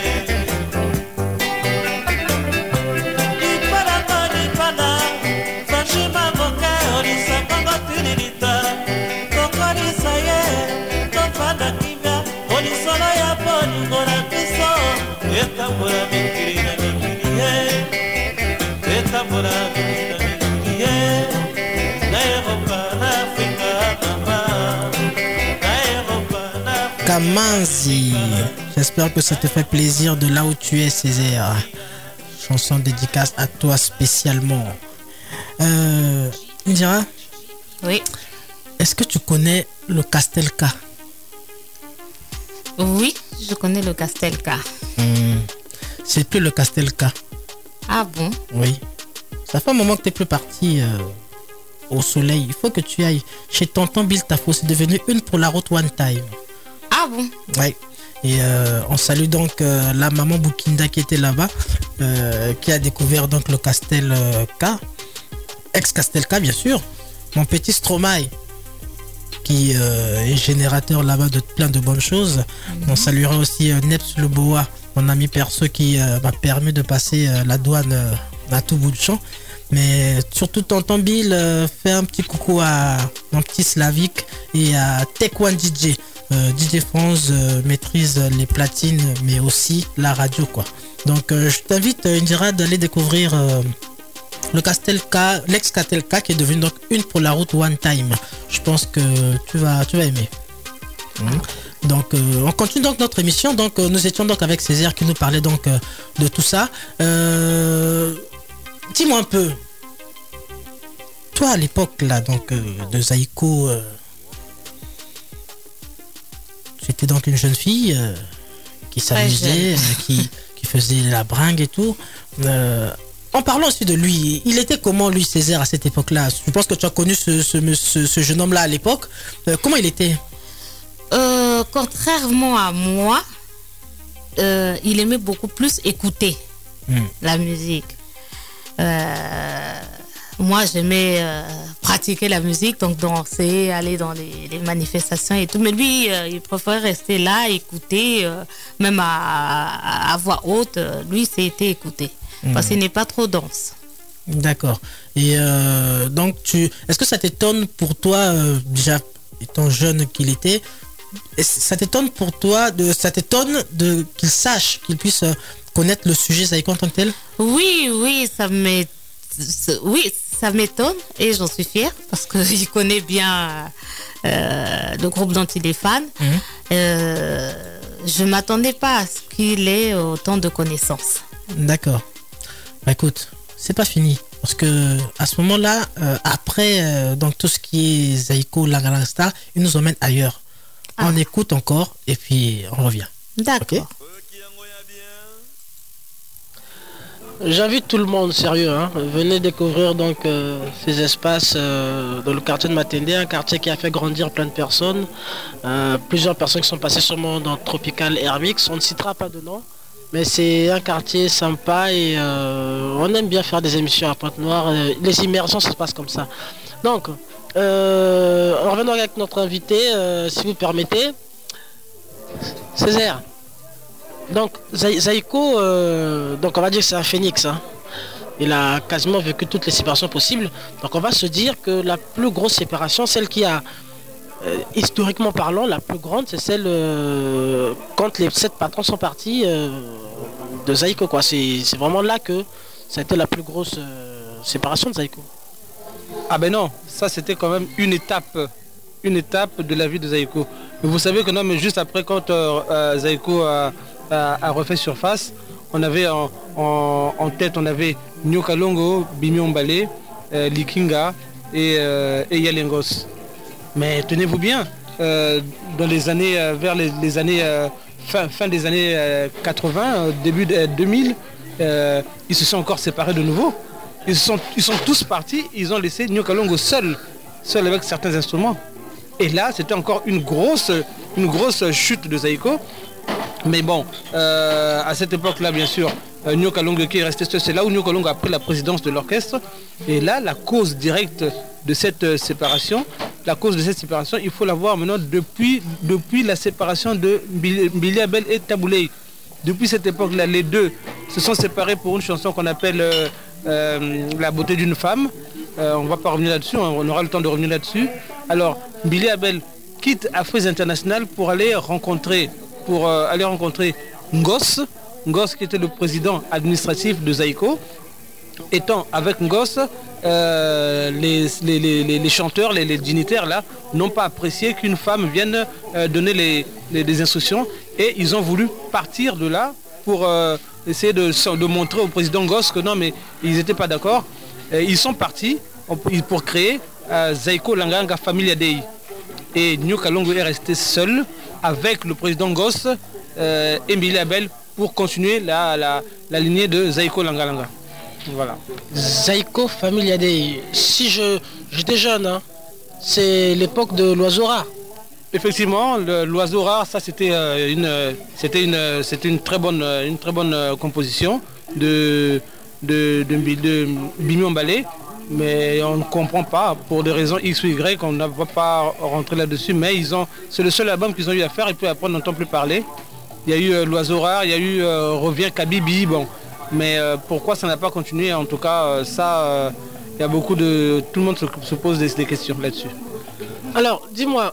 lipanda sanjima moke olisangongo tililita tokolisa ye tofanda kimia olisolo ya bolingo na biso etambola mikili na mikili ye etambola mikili na mikili ye Kamanzi, j'espère que ça te fait plaisir de là où tu es, Césaire. Chanson dédicace à toi spécialement. Indira? Oui. Est-ce que tu connais le Castelka? Oui, je connais le Castelka. C'est plus le Castelka. Ah bon? Oui. Ça fait un moment que tu n'es plus parti au soleil. Il faut que tu ailles chez tonton Bill Tafo. C'est devenu une pour la route one time. Ah bon? Oui. Et on salue donc la maman Boukinda qui était là-bas, qui a découvert donc le Castelka, ex-Castelka bien sûr. Mon petit Stromae, qui est générateur là-bas de plein de bonnes choses. On saluera aussi Neps Le Boa, mon ami perso qui m'a permis de passer la douane à tout bout de champ. Mais surtout tonton Bill, fait un petit coucou à mon petit Slavic et à Tech One DJ. DJ France maîtrise les platines mais aussi la radio quoi. Donc je t'invite Indira d'aller découvrir le Castelka, l'ex-Castelka qui est devenu donc une pour la route one time. Je pense que tu vas aimer. Donc on continue donc notre émission. Donc nous étions donc avec Césaire qui nous parlait donc de tout ça. Dis-moi un peu, toi à l'époque là donc de Zaïko, tu étais donc une jeune fille qui s'amusait, qui faisait la bringue et tout. En parlant aussi de lui, il était comment lui Césaire à cette époque-là? Je pense que tu as connu ce jeune homme-là à l'époque. Comment il était? Contrairement à moi, il aimait beaucoup plus écouter la musique. Moi, j'aimais pratiquer la musique, donc danser, aller dans les manifestations et tout. Mais lui, il préférait rester là, écouter, même à voix haute. Lui, c'était écouter. Parce qu'il n'est pas trop dense. D'accord. Et donc, est-ce que ça t'étonne pour toi, déjà étant jeune qu'il était, ça t'étonne pour toi, qu'il sache, qu'il puisse connaître le sujet Zaïko en tant que tel? Oui, ça m'étonne et j'en suis fière parce qu'il connaît bien le groupe dont il est fan. Je ne m'attendais pas à ce qu'il ait autant de connaissances. D'accord. Bah écoute, c'est pas fini. Parce que à ce moment-là, après donc tout ce qui est Zaïko, Langa Langa Star, il nous emmène ailleurs. On écoute encore et puis on revient. D'accord. Okay. J'invite tout le monde, sérieux, venez découvrir donc ces espaces dans le quartier de Matende, un quartier qui a fait grandir plein de personnes. Plusieurs personnes qui sont passées sûrement dans Tropical Airmix, on ne citera pas de nom, mais c'est un quartier sympa et on aime bien faire des émissions à Pointe-Noire. Les immersions, ça se passe comme ça. Donc, on revient avec notre invité, si vous permettez. Césaire. Donc Zaïko, donc on va dire que c'est un phénix. Il a quasiment vécu toutes les séparations possibles. Donc on va se dire que la plus grosse séparation, celle qui a, historiquement parlant, la plus grande, c'est celle quand les 7 patrons sont partis de Zaïko. C'est vraiment là que ça a été la plus grosse séparation de Zaïko. Ah ben non, ça c'était quand même une étape de la vie de Zaïko. Mais vous savez que non, mais juste après quand Zaïko a refait surface, on avait en tête, on avait Nyoka Longo, Bimi Ombale, Likinga et Yalengos. Mais tenez-vous bien, dans les années, vers les années fin des années 80, début 2000, ils se sont encore séparés de nouveau. Ils sont tous partis, ils ont laissé Nyoka Longo seul avec certains instruments. Et là, c'était encore une grosse chute de Zaïko. Mais bon, à cette époque-là, bien sûr, Nyoka Longo qui est resté seul, c'est là où Nyoka Longo a pris la présidence de l'orchestre. Et là, la cause directe de cette séparation, il faut la voir maintenant depuis la séparation de Mbili Abel et Taboulé. Depuis cette époque-là, les deux se sont séparés pour une chanson qu'on appelle La beauté d'une femme. On ne va pas revenir là-dessus, on aura le temps de revenir là-dessus. Alors, Mbili Abel quitte Afrique Internationale pour aller rencontrer Ngos qui était le président administratif de Zaïko. Étant avec Ngos, les chanteurs, les dignitaires là, n'ont pas apprécié qu'une femme vienne donner les instructions et ils ont voulu partir de là pour essayer de montrer au président Ngos que non, mais ils n'étaient pas d'accord. Ils sont partis pour créer Zaïko Langa Langa Familia Dei. Et Nyoka Longo est resté seul avec le président Ngos et Mbili Abel pour continuer la lignée de Zaïko Langa Langa. Voilà. Zaïko Familia Dei. Si j'étais jeune, c'est l'époque de l'oiseau rare. Effectivement, l'oiseau rare, ça c'était une très bonne composition de Bimi Ombale. Mais on ne comprend pas, pour des raisons X ou Y, on ne va pas rentrer là-dessus, mais c'est le seul album qu'ils ont eu à faire, et puis après on n'entend plus parler. Il y a eu l'oiseau rare, il y a eu Revient Kabibi, bon. Mais pourquoi ça n'a pas continué? En tout cas, il y a beaucoup de... Tout le monde se pose des questions là-dessus. Alors, dis-moi,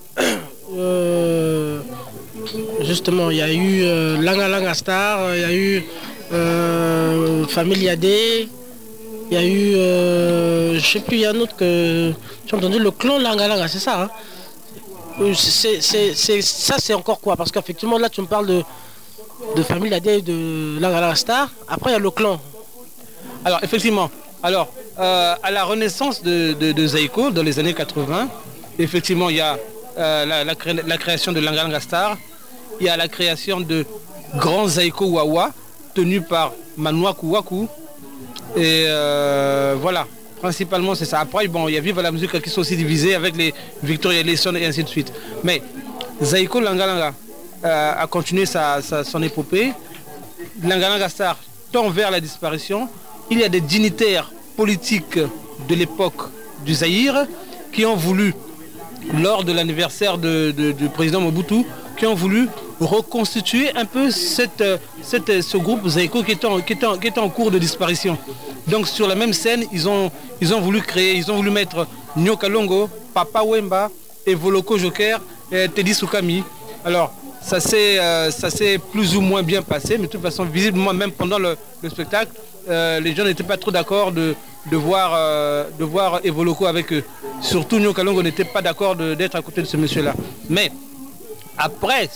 justement, il y a eu Langa Langa Star, il y a eu Familia Dei. Il y a eu, je sais plus, il y a un autre que j'ai entendu, le clan Langa Langa, c'est ça Ça, c'est encore quoi? Parce qu'effectivement, là, tu me parles de famille Ladé et de Langa Star. Après, il y a le clan. Alors, effectivement, à la renaissance de Zaïko, dans les années 80, effectivement, il y a la création de Langa Star. Il y a la création de Grand Zaïko Wawa, tenu par Manouaku Waku. Et voilà, principalement c'est ça. Après, bon, il y a Viva la musique qui sont aussi divisés avec les Victoria Lesson et ainsi de suite. Mais Zaïko Langa a continué son épopée. Langa Star tend vers la disparition. Il y a des dignitaires politiques de l'époque du Zaïre qui ont voulu, lors de l'anniversaire du président Mobutu, qui ont voulu reconstituer un peu ce groupe Zaïko qui était en cours de disparition. Donc sur la même scène, ils ont voulu mettre Nyoka Longo, Papa Wemba, et Voloko Joker, et Teddy Soukami. Alors ça s'est plus ou moins bien passé, mais de toute façon, visiblement, même pendant le spectacle, les gens n'étaient pas trop d'accord de voir Evoloko avec eux. Surtout Nyoka Longo n'était pas d'accord d'être à côté de ce monsieur-là. Mais après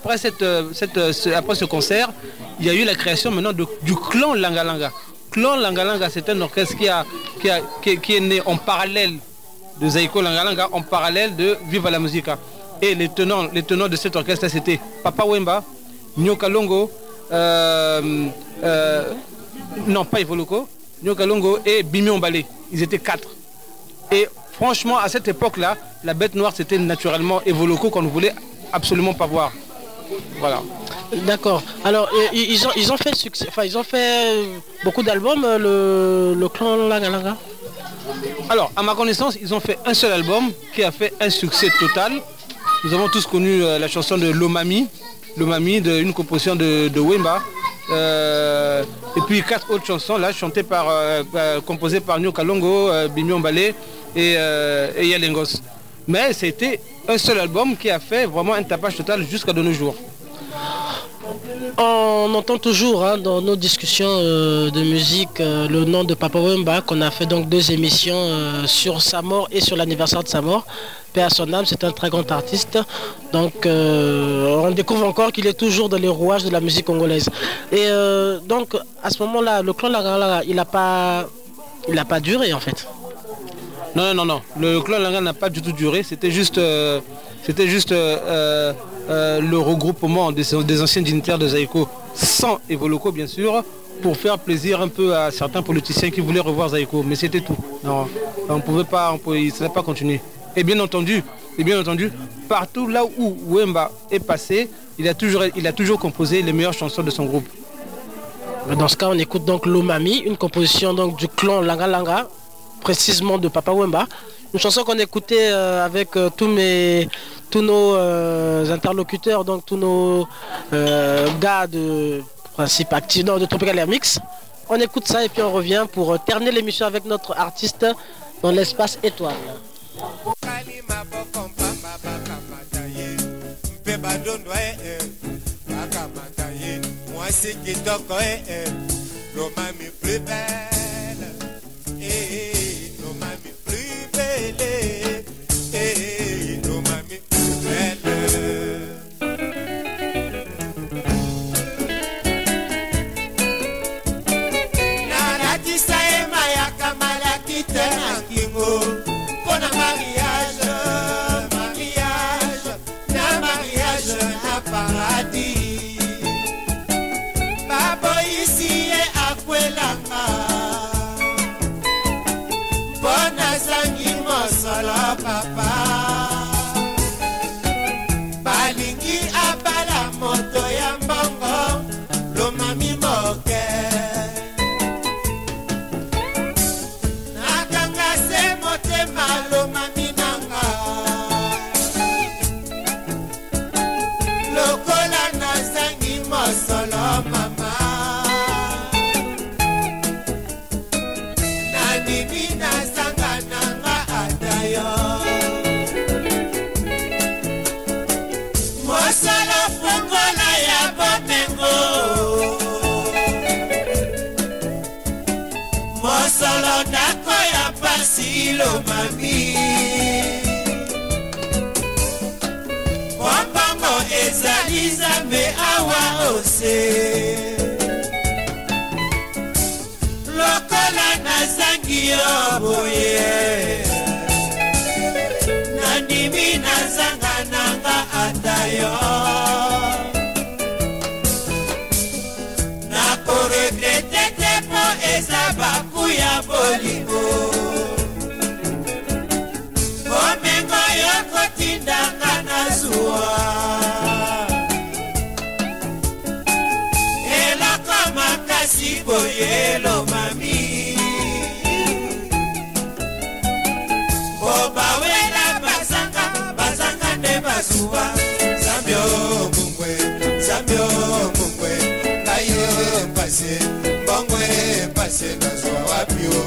ce concert, il y a eu la création maintenant du clan Langa. Clan Langa, c'est un orchestre qui est né en parallèle de Zaïko Langa, en parallèle de Viva la Musica. Et les tenants de cet orchestre, c'était Papa Wemba, Nyoka Longo, non pas Evoloko, Nyoka Longo et Bimion Balé. Ils étaient 4. Et franchement, à cette époque-là, la bête noire, c'était naturellement Evoloko qu'on ne voulait absolument pas voir. Voilà. D'accord. Alors, ils ont fait succès. Enfin, ils ont fait beaucoup d'albums, le clan Langa. Alors, à ma connaissance, ils ont fait un seul album qui a fait un succès total. Nous avons tous connu la chanson de Lomami, une composition de Wemba. Et puis 4 autres chansons là composées par Nyoka Longo, Bimion Balé et Yalengos. Mais c'était un seul album qui a fait vraiment un tapage total jusqu'à de nos jours. On entend toujours dans nos discussions de musique le nom de Papa Wemba, qu'on a fait donc 2 émissions sur sa mort et sur l'anniversaire de sa mort. Paix à son âme, c'est un très grand artiste. Donc on découvre encore qu'il est toujours dans les rouages de la musique congolaise. Et donc à ce moment-là, le clan Langa, il n'a pas duré en fait. Non. Le clan Langa n'a pas du tout duré. C'était juste le regroupement des anciens dignitaires de Zaïko, sans Evoloko bien sûr, pour faire plaisir un peu à certains politiciens qui voulaient revoir Zaïko. Mais c'était tout. Non, ça n'a pas continué. Et bien entendu, partout là où Wemba est passé, il a toujours composé les meilleures chansons de son groupe. Dans ce cas, on écoute donc Lomami, une composition donc du clan Langa, précisément de Papa Wemba. Une chanson qu'on écoutait avec tous nos interlocuteurs, donc tous nos gars de principe actif, de Tropical Air Mix. On écoute ça et puis on revient pour terminer l'émission avec notre artiste dans l'espace étoile. nzambe awa ose lokola nazangi yo boye nandimi nazanga nanga ata yo nakoregrete te po eza baku ya bolingo bomengo yo kotindanga na zuwa eloko makasi boyelo mami bobawela bazanga nde bazuwa zambio mungwe naye pase bongwe pase nazwa wapio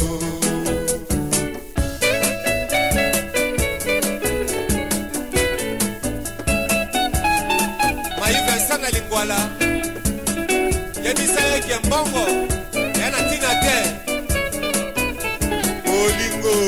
maivesana lingwala yebisayeki ya mbongo yana tina te olingo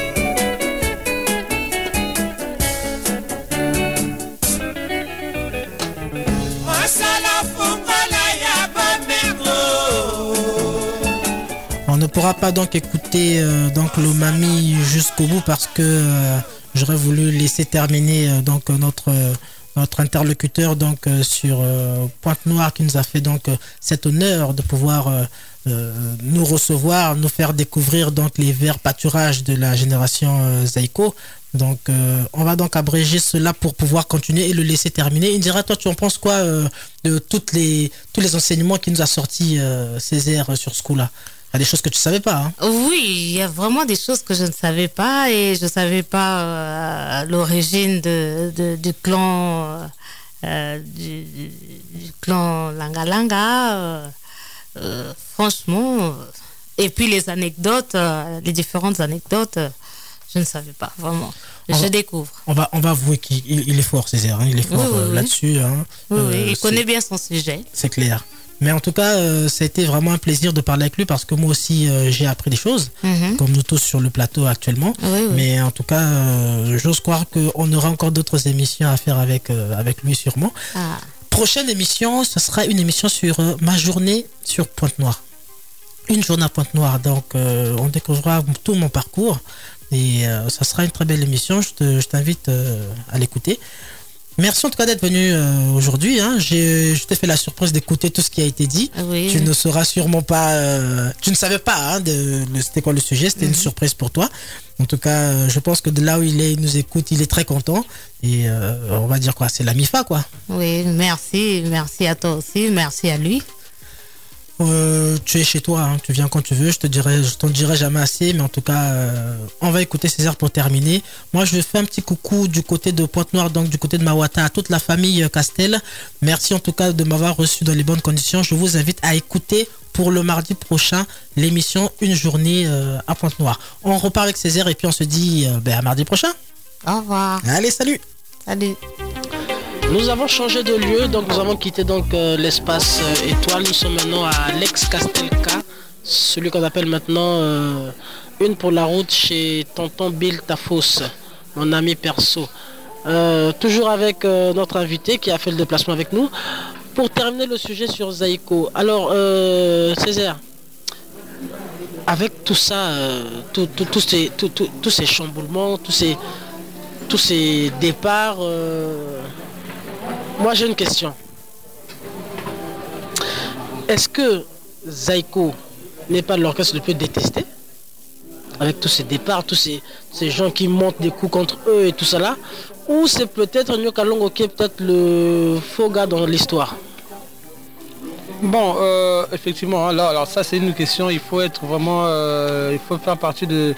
On ne pourra pas donc écouter donc le Mami jusqu'au bout parce que j'aurais voulu laisser terminer donc notre interlocuteur donc sur Pointe-Noire qui nous a fait donc cet honneur de pouvoir nous recevoir, nous faire découvrir donc les verts pâturages de la génération Zaïko. Donc on va donc abréger cela pour pouvoir continuer et le laisser terminer. Indira, toi tu en penses quoi de tous les enseignements qu'il nous a sortis Césaire sur ce coup-là? Il y a des choses que tu ne savais pas, hein? Oui, il y a vraiment des choses que je ne savais pas et je ne savais pas l'origine du clan du clan Langa Langa. Franchement, et puis les anecdotes, les différentes anecdotes, je ne savais pas vraiment. Je découvre. On va avouer qu'il est fort, Césaire, hein? Il est fort là-dessus. Hein? Oui, il connaît bien son sujet. C'est clair. Mais en tout cas, ça a été vraiment un plaisir de parler avec lui parce que moi aussi, j'ai appris des choses, comme nous tous sur le plateau actuellement. Oui. Mais en tout cas, j'ose croire qu'on aura encore d'autres émissions à faire avec lui sûrement. Prochaine émission, ce sera une émission sur ma journée sur Pointe-Noire. Une journée à Pointe-Noire. Donc, on découvrira tout mon parcours. Et ça sera une très belle émission. Je t'invite à l'écouter. Merci en tout cas d'être venu aujourd'hui. Hein. Je t'ai fait la surprise d'écouter tout ce qui a été dit. Oui. Tu ne sauras sûrement pas... tu ne savais pas hein, c'était quoi le sujet. C'était une surprise pour toi. En tout cas, je pense que de là où il nous écoute, il est très content. Et on va dire quoi, c'est la MIFA quoi. Oui, merci. Merci à toi aussi. Merci à lui. Tu es chez toi, hein, tu viens quand tu veux, je t'en dirai jamais assez, mais en tout cas, on va écouter Césaire pour terminer. Moi, je fais un petit coucou du côté de Pointe-Noire, donc du côté de Mawata, à toute la famille Castel. Merci en tout cas de m'avoir reçu dans les bonnes conditions. Je vous invite à écouter pour le mardi prochain l'émission Une journée à Pointe-Noire. On repart avec Césaire et puis on se dit à mardi prochain. Au revoir. Allez, salut. Salut. Nous avons changé de lieu, donc nous avons quitté donc l'espace étoile. Nous sommes maintenant à l'ex-Castelka, celui qu'on appelle maintenant une pour la route chez tonton Bill Tafos, mon ami perso. Toujours avec notre invité qui a fait le déplacement avec nous. Pour terminer le sujet sur Zaïko. Alors, Césaire, avec tout ça, tous ces chamboulements, tous ces départs... moi j'ai une question. Est-ce que Zaïko n'est pas l'orchestre le plus détesté? Avec tous ces départs, tous ces gens qui montent des coups contre eux et tout ça là? Ou c'est peut-être Nyoka Longo qui est peut-être le faux gars dans l'histoire? Bon, effectivement, là, alors ça c'est une question, il faut être vraiment, il faut faire partie des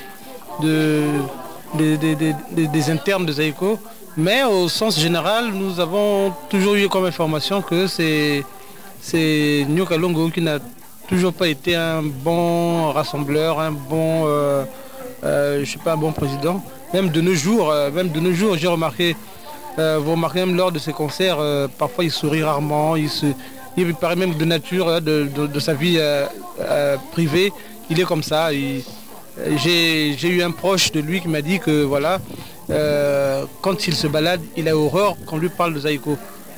internes de Zaïko. Mais au sens général, nous avons toujours eu comme information que c'est Nyoka Longo qui n'a toujours pas été un bon rassembleur, un bon, un bon président. Même de nos jours, j'ai remarqué, vous remarquez même lors de ses concerts, parfois il sourit rarement, il paraît même de nature, de sa vie privée, il est comme ça. J'ai eu un proche de lui qui m'a dit que voilà, quand il se balade, il a horreur qu'on lui parle de Zaïko.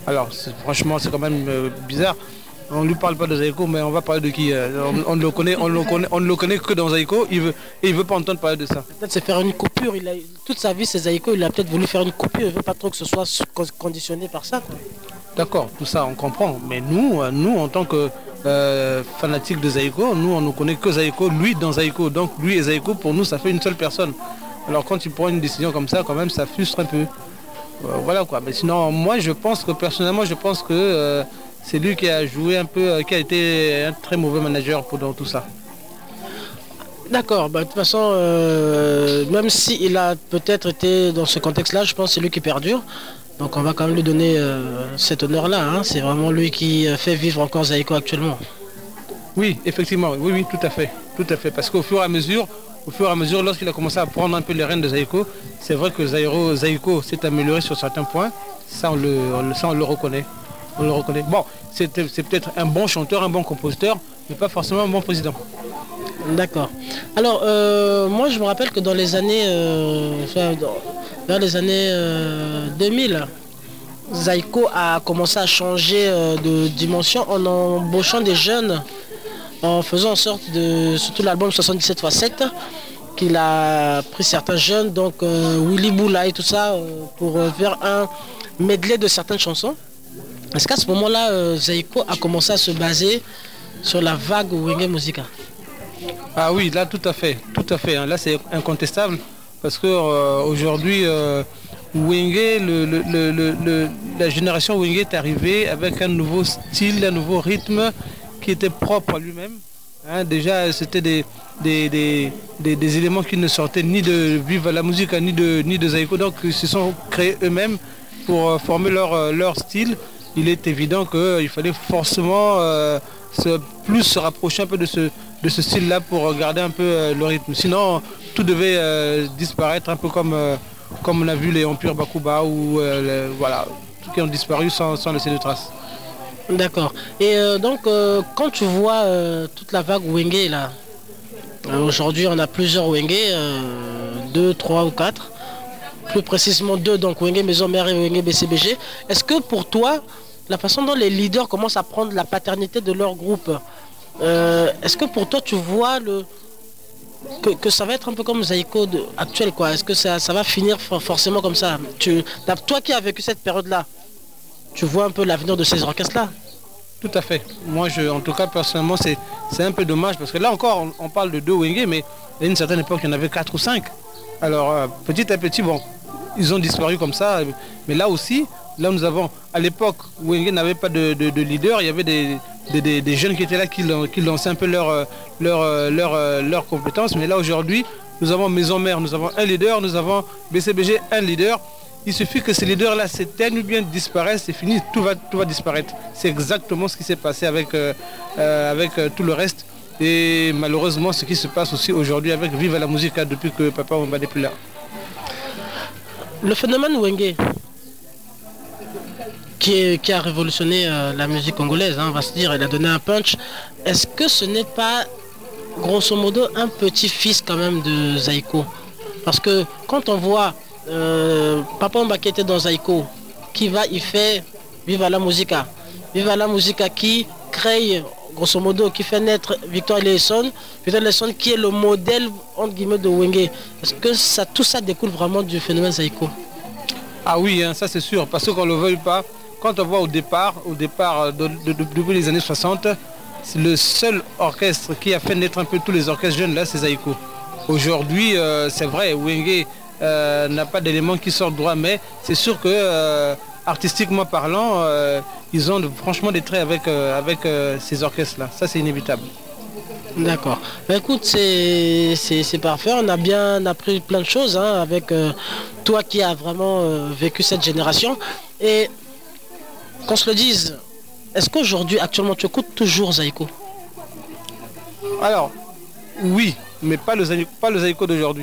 Alors franchement c'est quand même bizarre. On ne lui parle pas de Zaïko, mais on va parler de qui on ne le connaît que dans Zaïko, il veut pas entendre parler de ça. Peut-être c'est faire une coupure, toute sa vie c'est Zaïko, il a peut-être voulu faire une coupure, il ne veut pas trop que ce soit conditionné par ça. D'accord, tout ça on comprend, mais nous en tant que fanatiques de Zaïko, nous on ne connaît que Zaïko, lui dans Zaïko, donc lui et Zaïko pour nous ça fait une seule personne. Alors quand il prend une décision comme ça, quand même ça frustre un peu. Voilà quoi, mais sinon moi personnellement je pense que c'est lui qui a joué un peu, qui a été un très mauvais manager dans tout ça. D'accord, de toute façon, même s'il a peut-être été dans ce contexte-là, je pense que c'est lui qui perdure. Donc on va quand même lui donner cet honneur-là. Hein. C'est vraiment lui qui fait vivre encore Zaïko actuellement. Oui, effectivement, oui, tout à fait. Parce qu'au fur et à mesure, lorsqu'il a commencé à prendre un peu les rênes de Zaïko, c'est vrai que Zaïko s'est amélioré sur certains points. Ça, on le reconnaît. Bon, c'est peut-être un bon chanteur, un bon compositeur, mais pas forcément un bon président. D'accord. Alors, moi, je me rappelle que dans les années, vers les années 2000, Zaïko a commencé à changer de dimension en embauchant des jeunes, en faisant en sorte de, surtout l'album 77x7, qu'il a pris certains jeunes, donc Willy Boula et tout ça, pour faire un medley de certaines chansons. Est-ce qu'à ce moment-là, Zaïko a commencé à se baser sur la vague Wenge Musica? Ah oui, là tout à fait. Hein. Là c'est incontestable parce que aujourd'hui, Wenge, la génération Wenge est arrivée avec un nouveau style, un nouveau rythme qui était propre à lui-même. Hein, déjà c'était des éléments qui ne sortaient ni de Viva la Musica ni de Zaïko, donc ils se sont créés eux-mêmes pour former leur style. Il est évident qu'il fallait forcément se rapprocher un peu de ce style-là pour garder un peu le rythme. Sinon, tout devait disparaître, un peu comme on a vu les Empire Bakuba, ou voilà, tout qui ont disparu sans laisser de traces. D'accord. Et donc, quand tu vois toute la vague Wenge, là, aujourd'hui on a plusieurs Wenge, 2, 3 ou 4, plus précisément 2, donc Wenge Maison Mère et Wenge BCBG. Est-ce que pour toi, la façon dont les leaders commencent à prendre la paternité de leur groupe, est-ce que pour toi tu vois que ça va être un peu comme Zaïko actuel, quoi? Est-ce que ça va finir forcément comme ça? Toi qui as vécu cette période-là, tu vois un peu l'avenir de ces orchestres-là? Tout à fait. Moi, en tout cas, personnellement, c'est un peu dommage parce que là encore, on parle de 2 Wenge, mais à une certaine époque, il y en avait 4 ou 5. Alors, petit à petit, bon, ils ont disparu comme ça. Mais là aussi, là nous avons, à l'époque, Wenge n'avait pas de leader, il y avait des jeunes qui étaient là, qui lançaient un peu leurs compétences. Mais là, aujourd'hui, nous avons Maison Mère, nous avons un leader, nous avons BCBG, un leader. Il suffit que ces leaders-là s'éteignent ou bien disparaissent, c'est fini, tout va disparaître. C'est exactement ce qui s'est passé avec tout le reste. Et malheureusement, ce qui se passe aussi aujourd'hui avec Viva la Musica depuis que Papa Wemba n'est plus là. Le phénomène Wenge, qui a révolutionné la musique congolaise, hein, on va se dire, il a donné un punch. Est-ce que ce n'est pas, grosso modo, un petit-fils quand même de Zaïko? Parce que quand on voit Papa Wemba qui était dans Zaïko, il fait Viva la Musica. Viva la Musica qui crée, grosso modo, qui fait naître Victor Eleison. Victor Eleison qui est le modèle, entre guillemets, de Wenge. Est-ce que tout ça découle vraiment du phénomène Zaïko? Ah oui, hein, ça c'est sûr, parce qu'on ne le veuille pas. Quand on voit au départ depuis les années 60, c'est le seul orchestre qui a fait naître un peu tous les orchestres jeunes, là, c'est Zaïko. Aujourd'hui, c'est vrai, Wenge n'a pas d'éléments qui sortent droit, mais c'est sûr que artistiquement parlant, ils ont franchement des traits avec ces orchestres-là. Ça, c'est inévitable. D'accord. Écoute, c'est parfait. On a bien appris plein de choses, hein, avec toi qui as vraiment vécu cette génération. Et qu'on se le dise, est-ce qu'aujourd'hui, actuellement, tu écoutes toujours Zaïko? Alors, oui, mais pas le Zaïko d'aujourd'hui.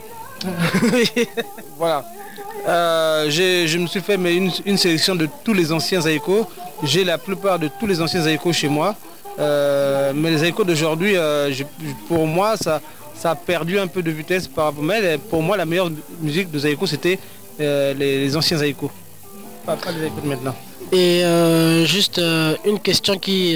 Voilà. Je me suis fait une sélection de tous les anciens Zaïko. J'ai la plupart de tous les anciens Zaïko chez moi. Mais les Zaïko d'aujourd'hui, pour moi, ça a perdu un peu de vitesse par rapport. Mais pour moi, la meilleure musique de Zaïko, c'était les anciens Zaïko. Pas les Zaïko de maintenant. Et juste une question qui,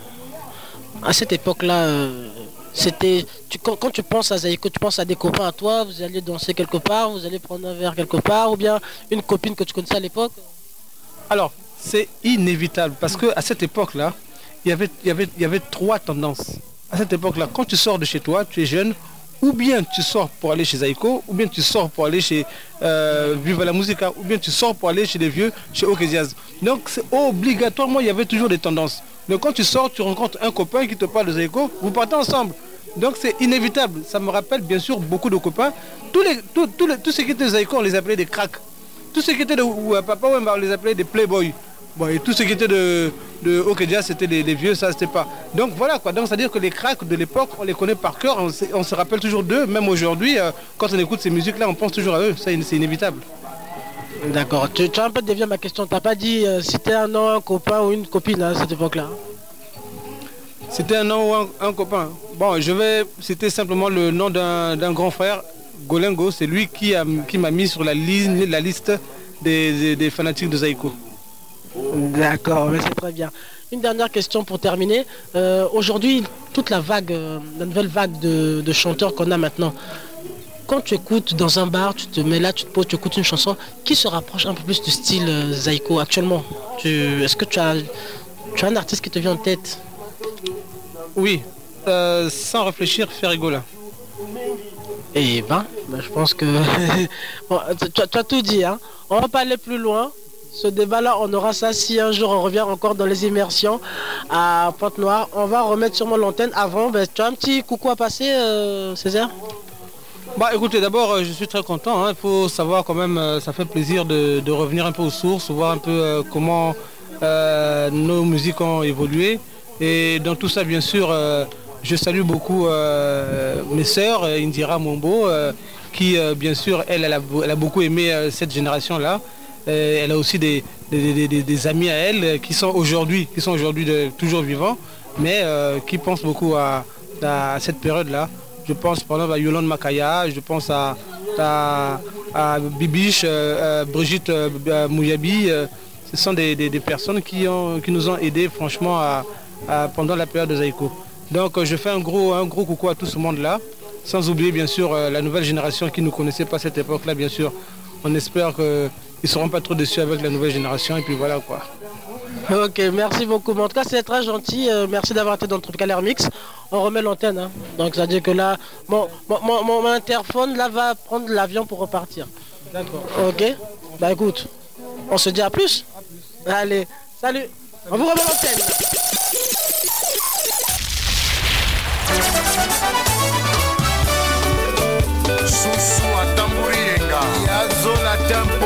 à cette époque-là, c'était, quand tu penses à Zaïko, tu penses à des copains à toi, vous allez danser quelque part, vous allez prendre un verre quelque part, ou bien une copine que tu connaissais à l'époque? Alors, c'est inévitable, parce qu'à cette époque-là, il y avait trois tendances. À cette époque-là, quand tu sors de chez toi, tu es jeune, ou bien tu sors pour aller chez Zaïko, ou bien tu sors pour aller chez Viva la Musica, ou bien tu sors pour aller chez les vieux, chez Okeziaz. Donc obligatoirement, il y avait toujours des tendances. Donc quand tu sors, tu rencontres un copain qui te parle de Zaïko, vous partez ensemble. Donc c'est inévitable. Ça me rappelle bien sûr beaucoup de copains. Tous ceux qui étaient Zaïko, on les appelait des cracks. Tous ceux qui étaient de Papa Wemba, on les appelait des playboys. Bon, et tous ceux qui étaient de Okedia, c'était des vieux, ça c'était pas. Donc voilà quoi, donc c'est-à-dire que les cracks de l'époque, on les connaît par cœur, on se rappelle toujours d'eux, même aujourd'hui, quand on écoute ces musiques-là, on pense toujours à eux, ça c'est inévitable. D'accord, tu as un peu dévié ma question, tu n'as pas dit si c'était un nom, un copain ou une copine à cette époque-là. C'était un nom ou un copain. Bon, je vais citer simplement le nom d'un grand frère, Golengo, c'est lui qui m'a mis sur la liste des fanatiques de Zaïko. D'accord, mais c'est très bien. Une dernière question pour terminer. Aujourd'hui, toute la nouvelle vague de chanteurs qu'on a maintenant, quand tu écoutes dans un bar, tu te mets là, tu te poses, tu écoutes une chanson, qui se rapproche un peu plus du style Zaïko actuellement? Est-ce que tu as un artiste qui te vient en tête? Oui, sans réfléchir, Ferrigola. Eh ben, je pense que bon, tu as tout dit, hein. On va pas aller plus loin. Ce débat-là, on aura ça si un jour on revient encore dans les immersions à Pointe-Noire. On va remettre sûrement l'antenne. Avant, tu as un petit coucou à passer, Césaire? Bah écoutez, d'abord je suis très content, hein. Il faut savoir quand même, ça fait plaisir de revenir un peu aux sources, voir un peu comment nos musiques ont évolué. Et dans tout ça, bien sûr, je salue beaucoup mes sœurs, Indira Mombo, qui bien sûr, elle a beaucoup aimé cette génération-là. Elle a aussi des amis à elle qui sont aujourd'hui toujours vivants, mais qui pensent beaucoup à cette période-là. Je pense par exemple à Yolande Makaya, je pense à Bibiche, Brigitte Mouyabi. Ce sont des personnes qui nous ont aidés franchement pendant la période de Zaïko. Donc je fais un gros coucou à tout ce monde-là, sans oublier bien sûr la nouvelle génération qui ne connaissait pas cette époque-là, bien sûr. On espère qu'ils ne seront pas trop déçus avec la nouvelle génération et puis voilà quoi. Ok, merci beaucoup. En tout cas, c'est très gentil. Merci d'avoir été dans le Tropical Air Mix. On remet l'antenne. Hein. Donc ça veut dire que là, mon interphone là va prendre l'avion pour repartir. D'accord. Ok. Bah écoute, on se dit à plus. Allez, salut. On vous remet l'antenne. Susu atamburienga yazo la tempo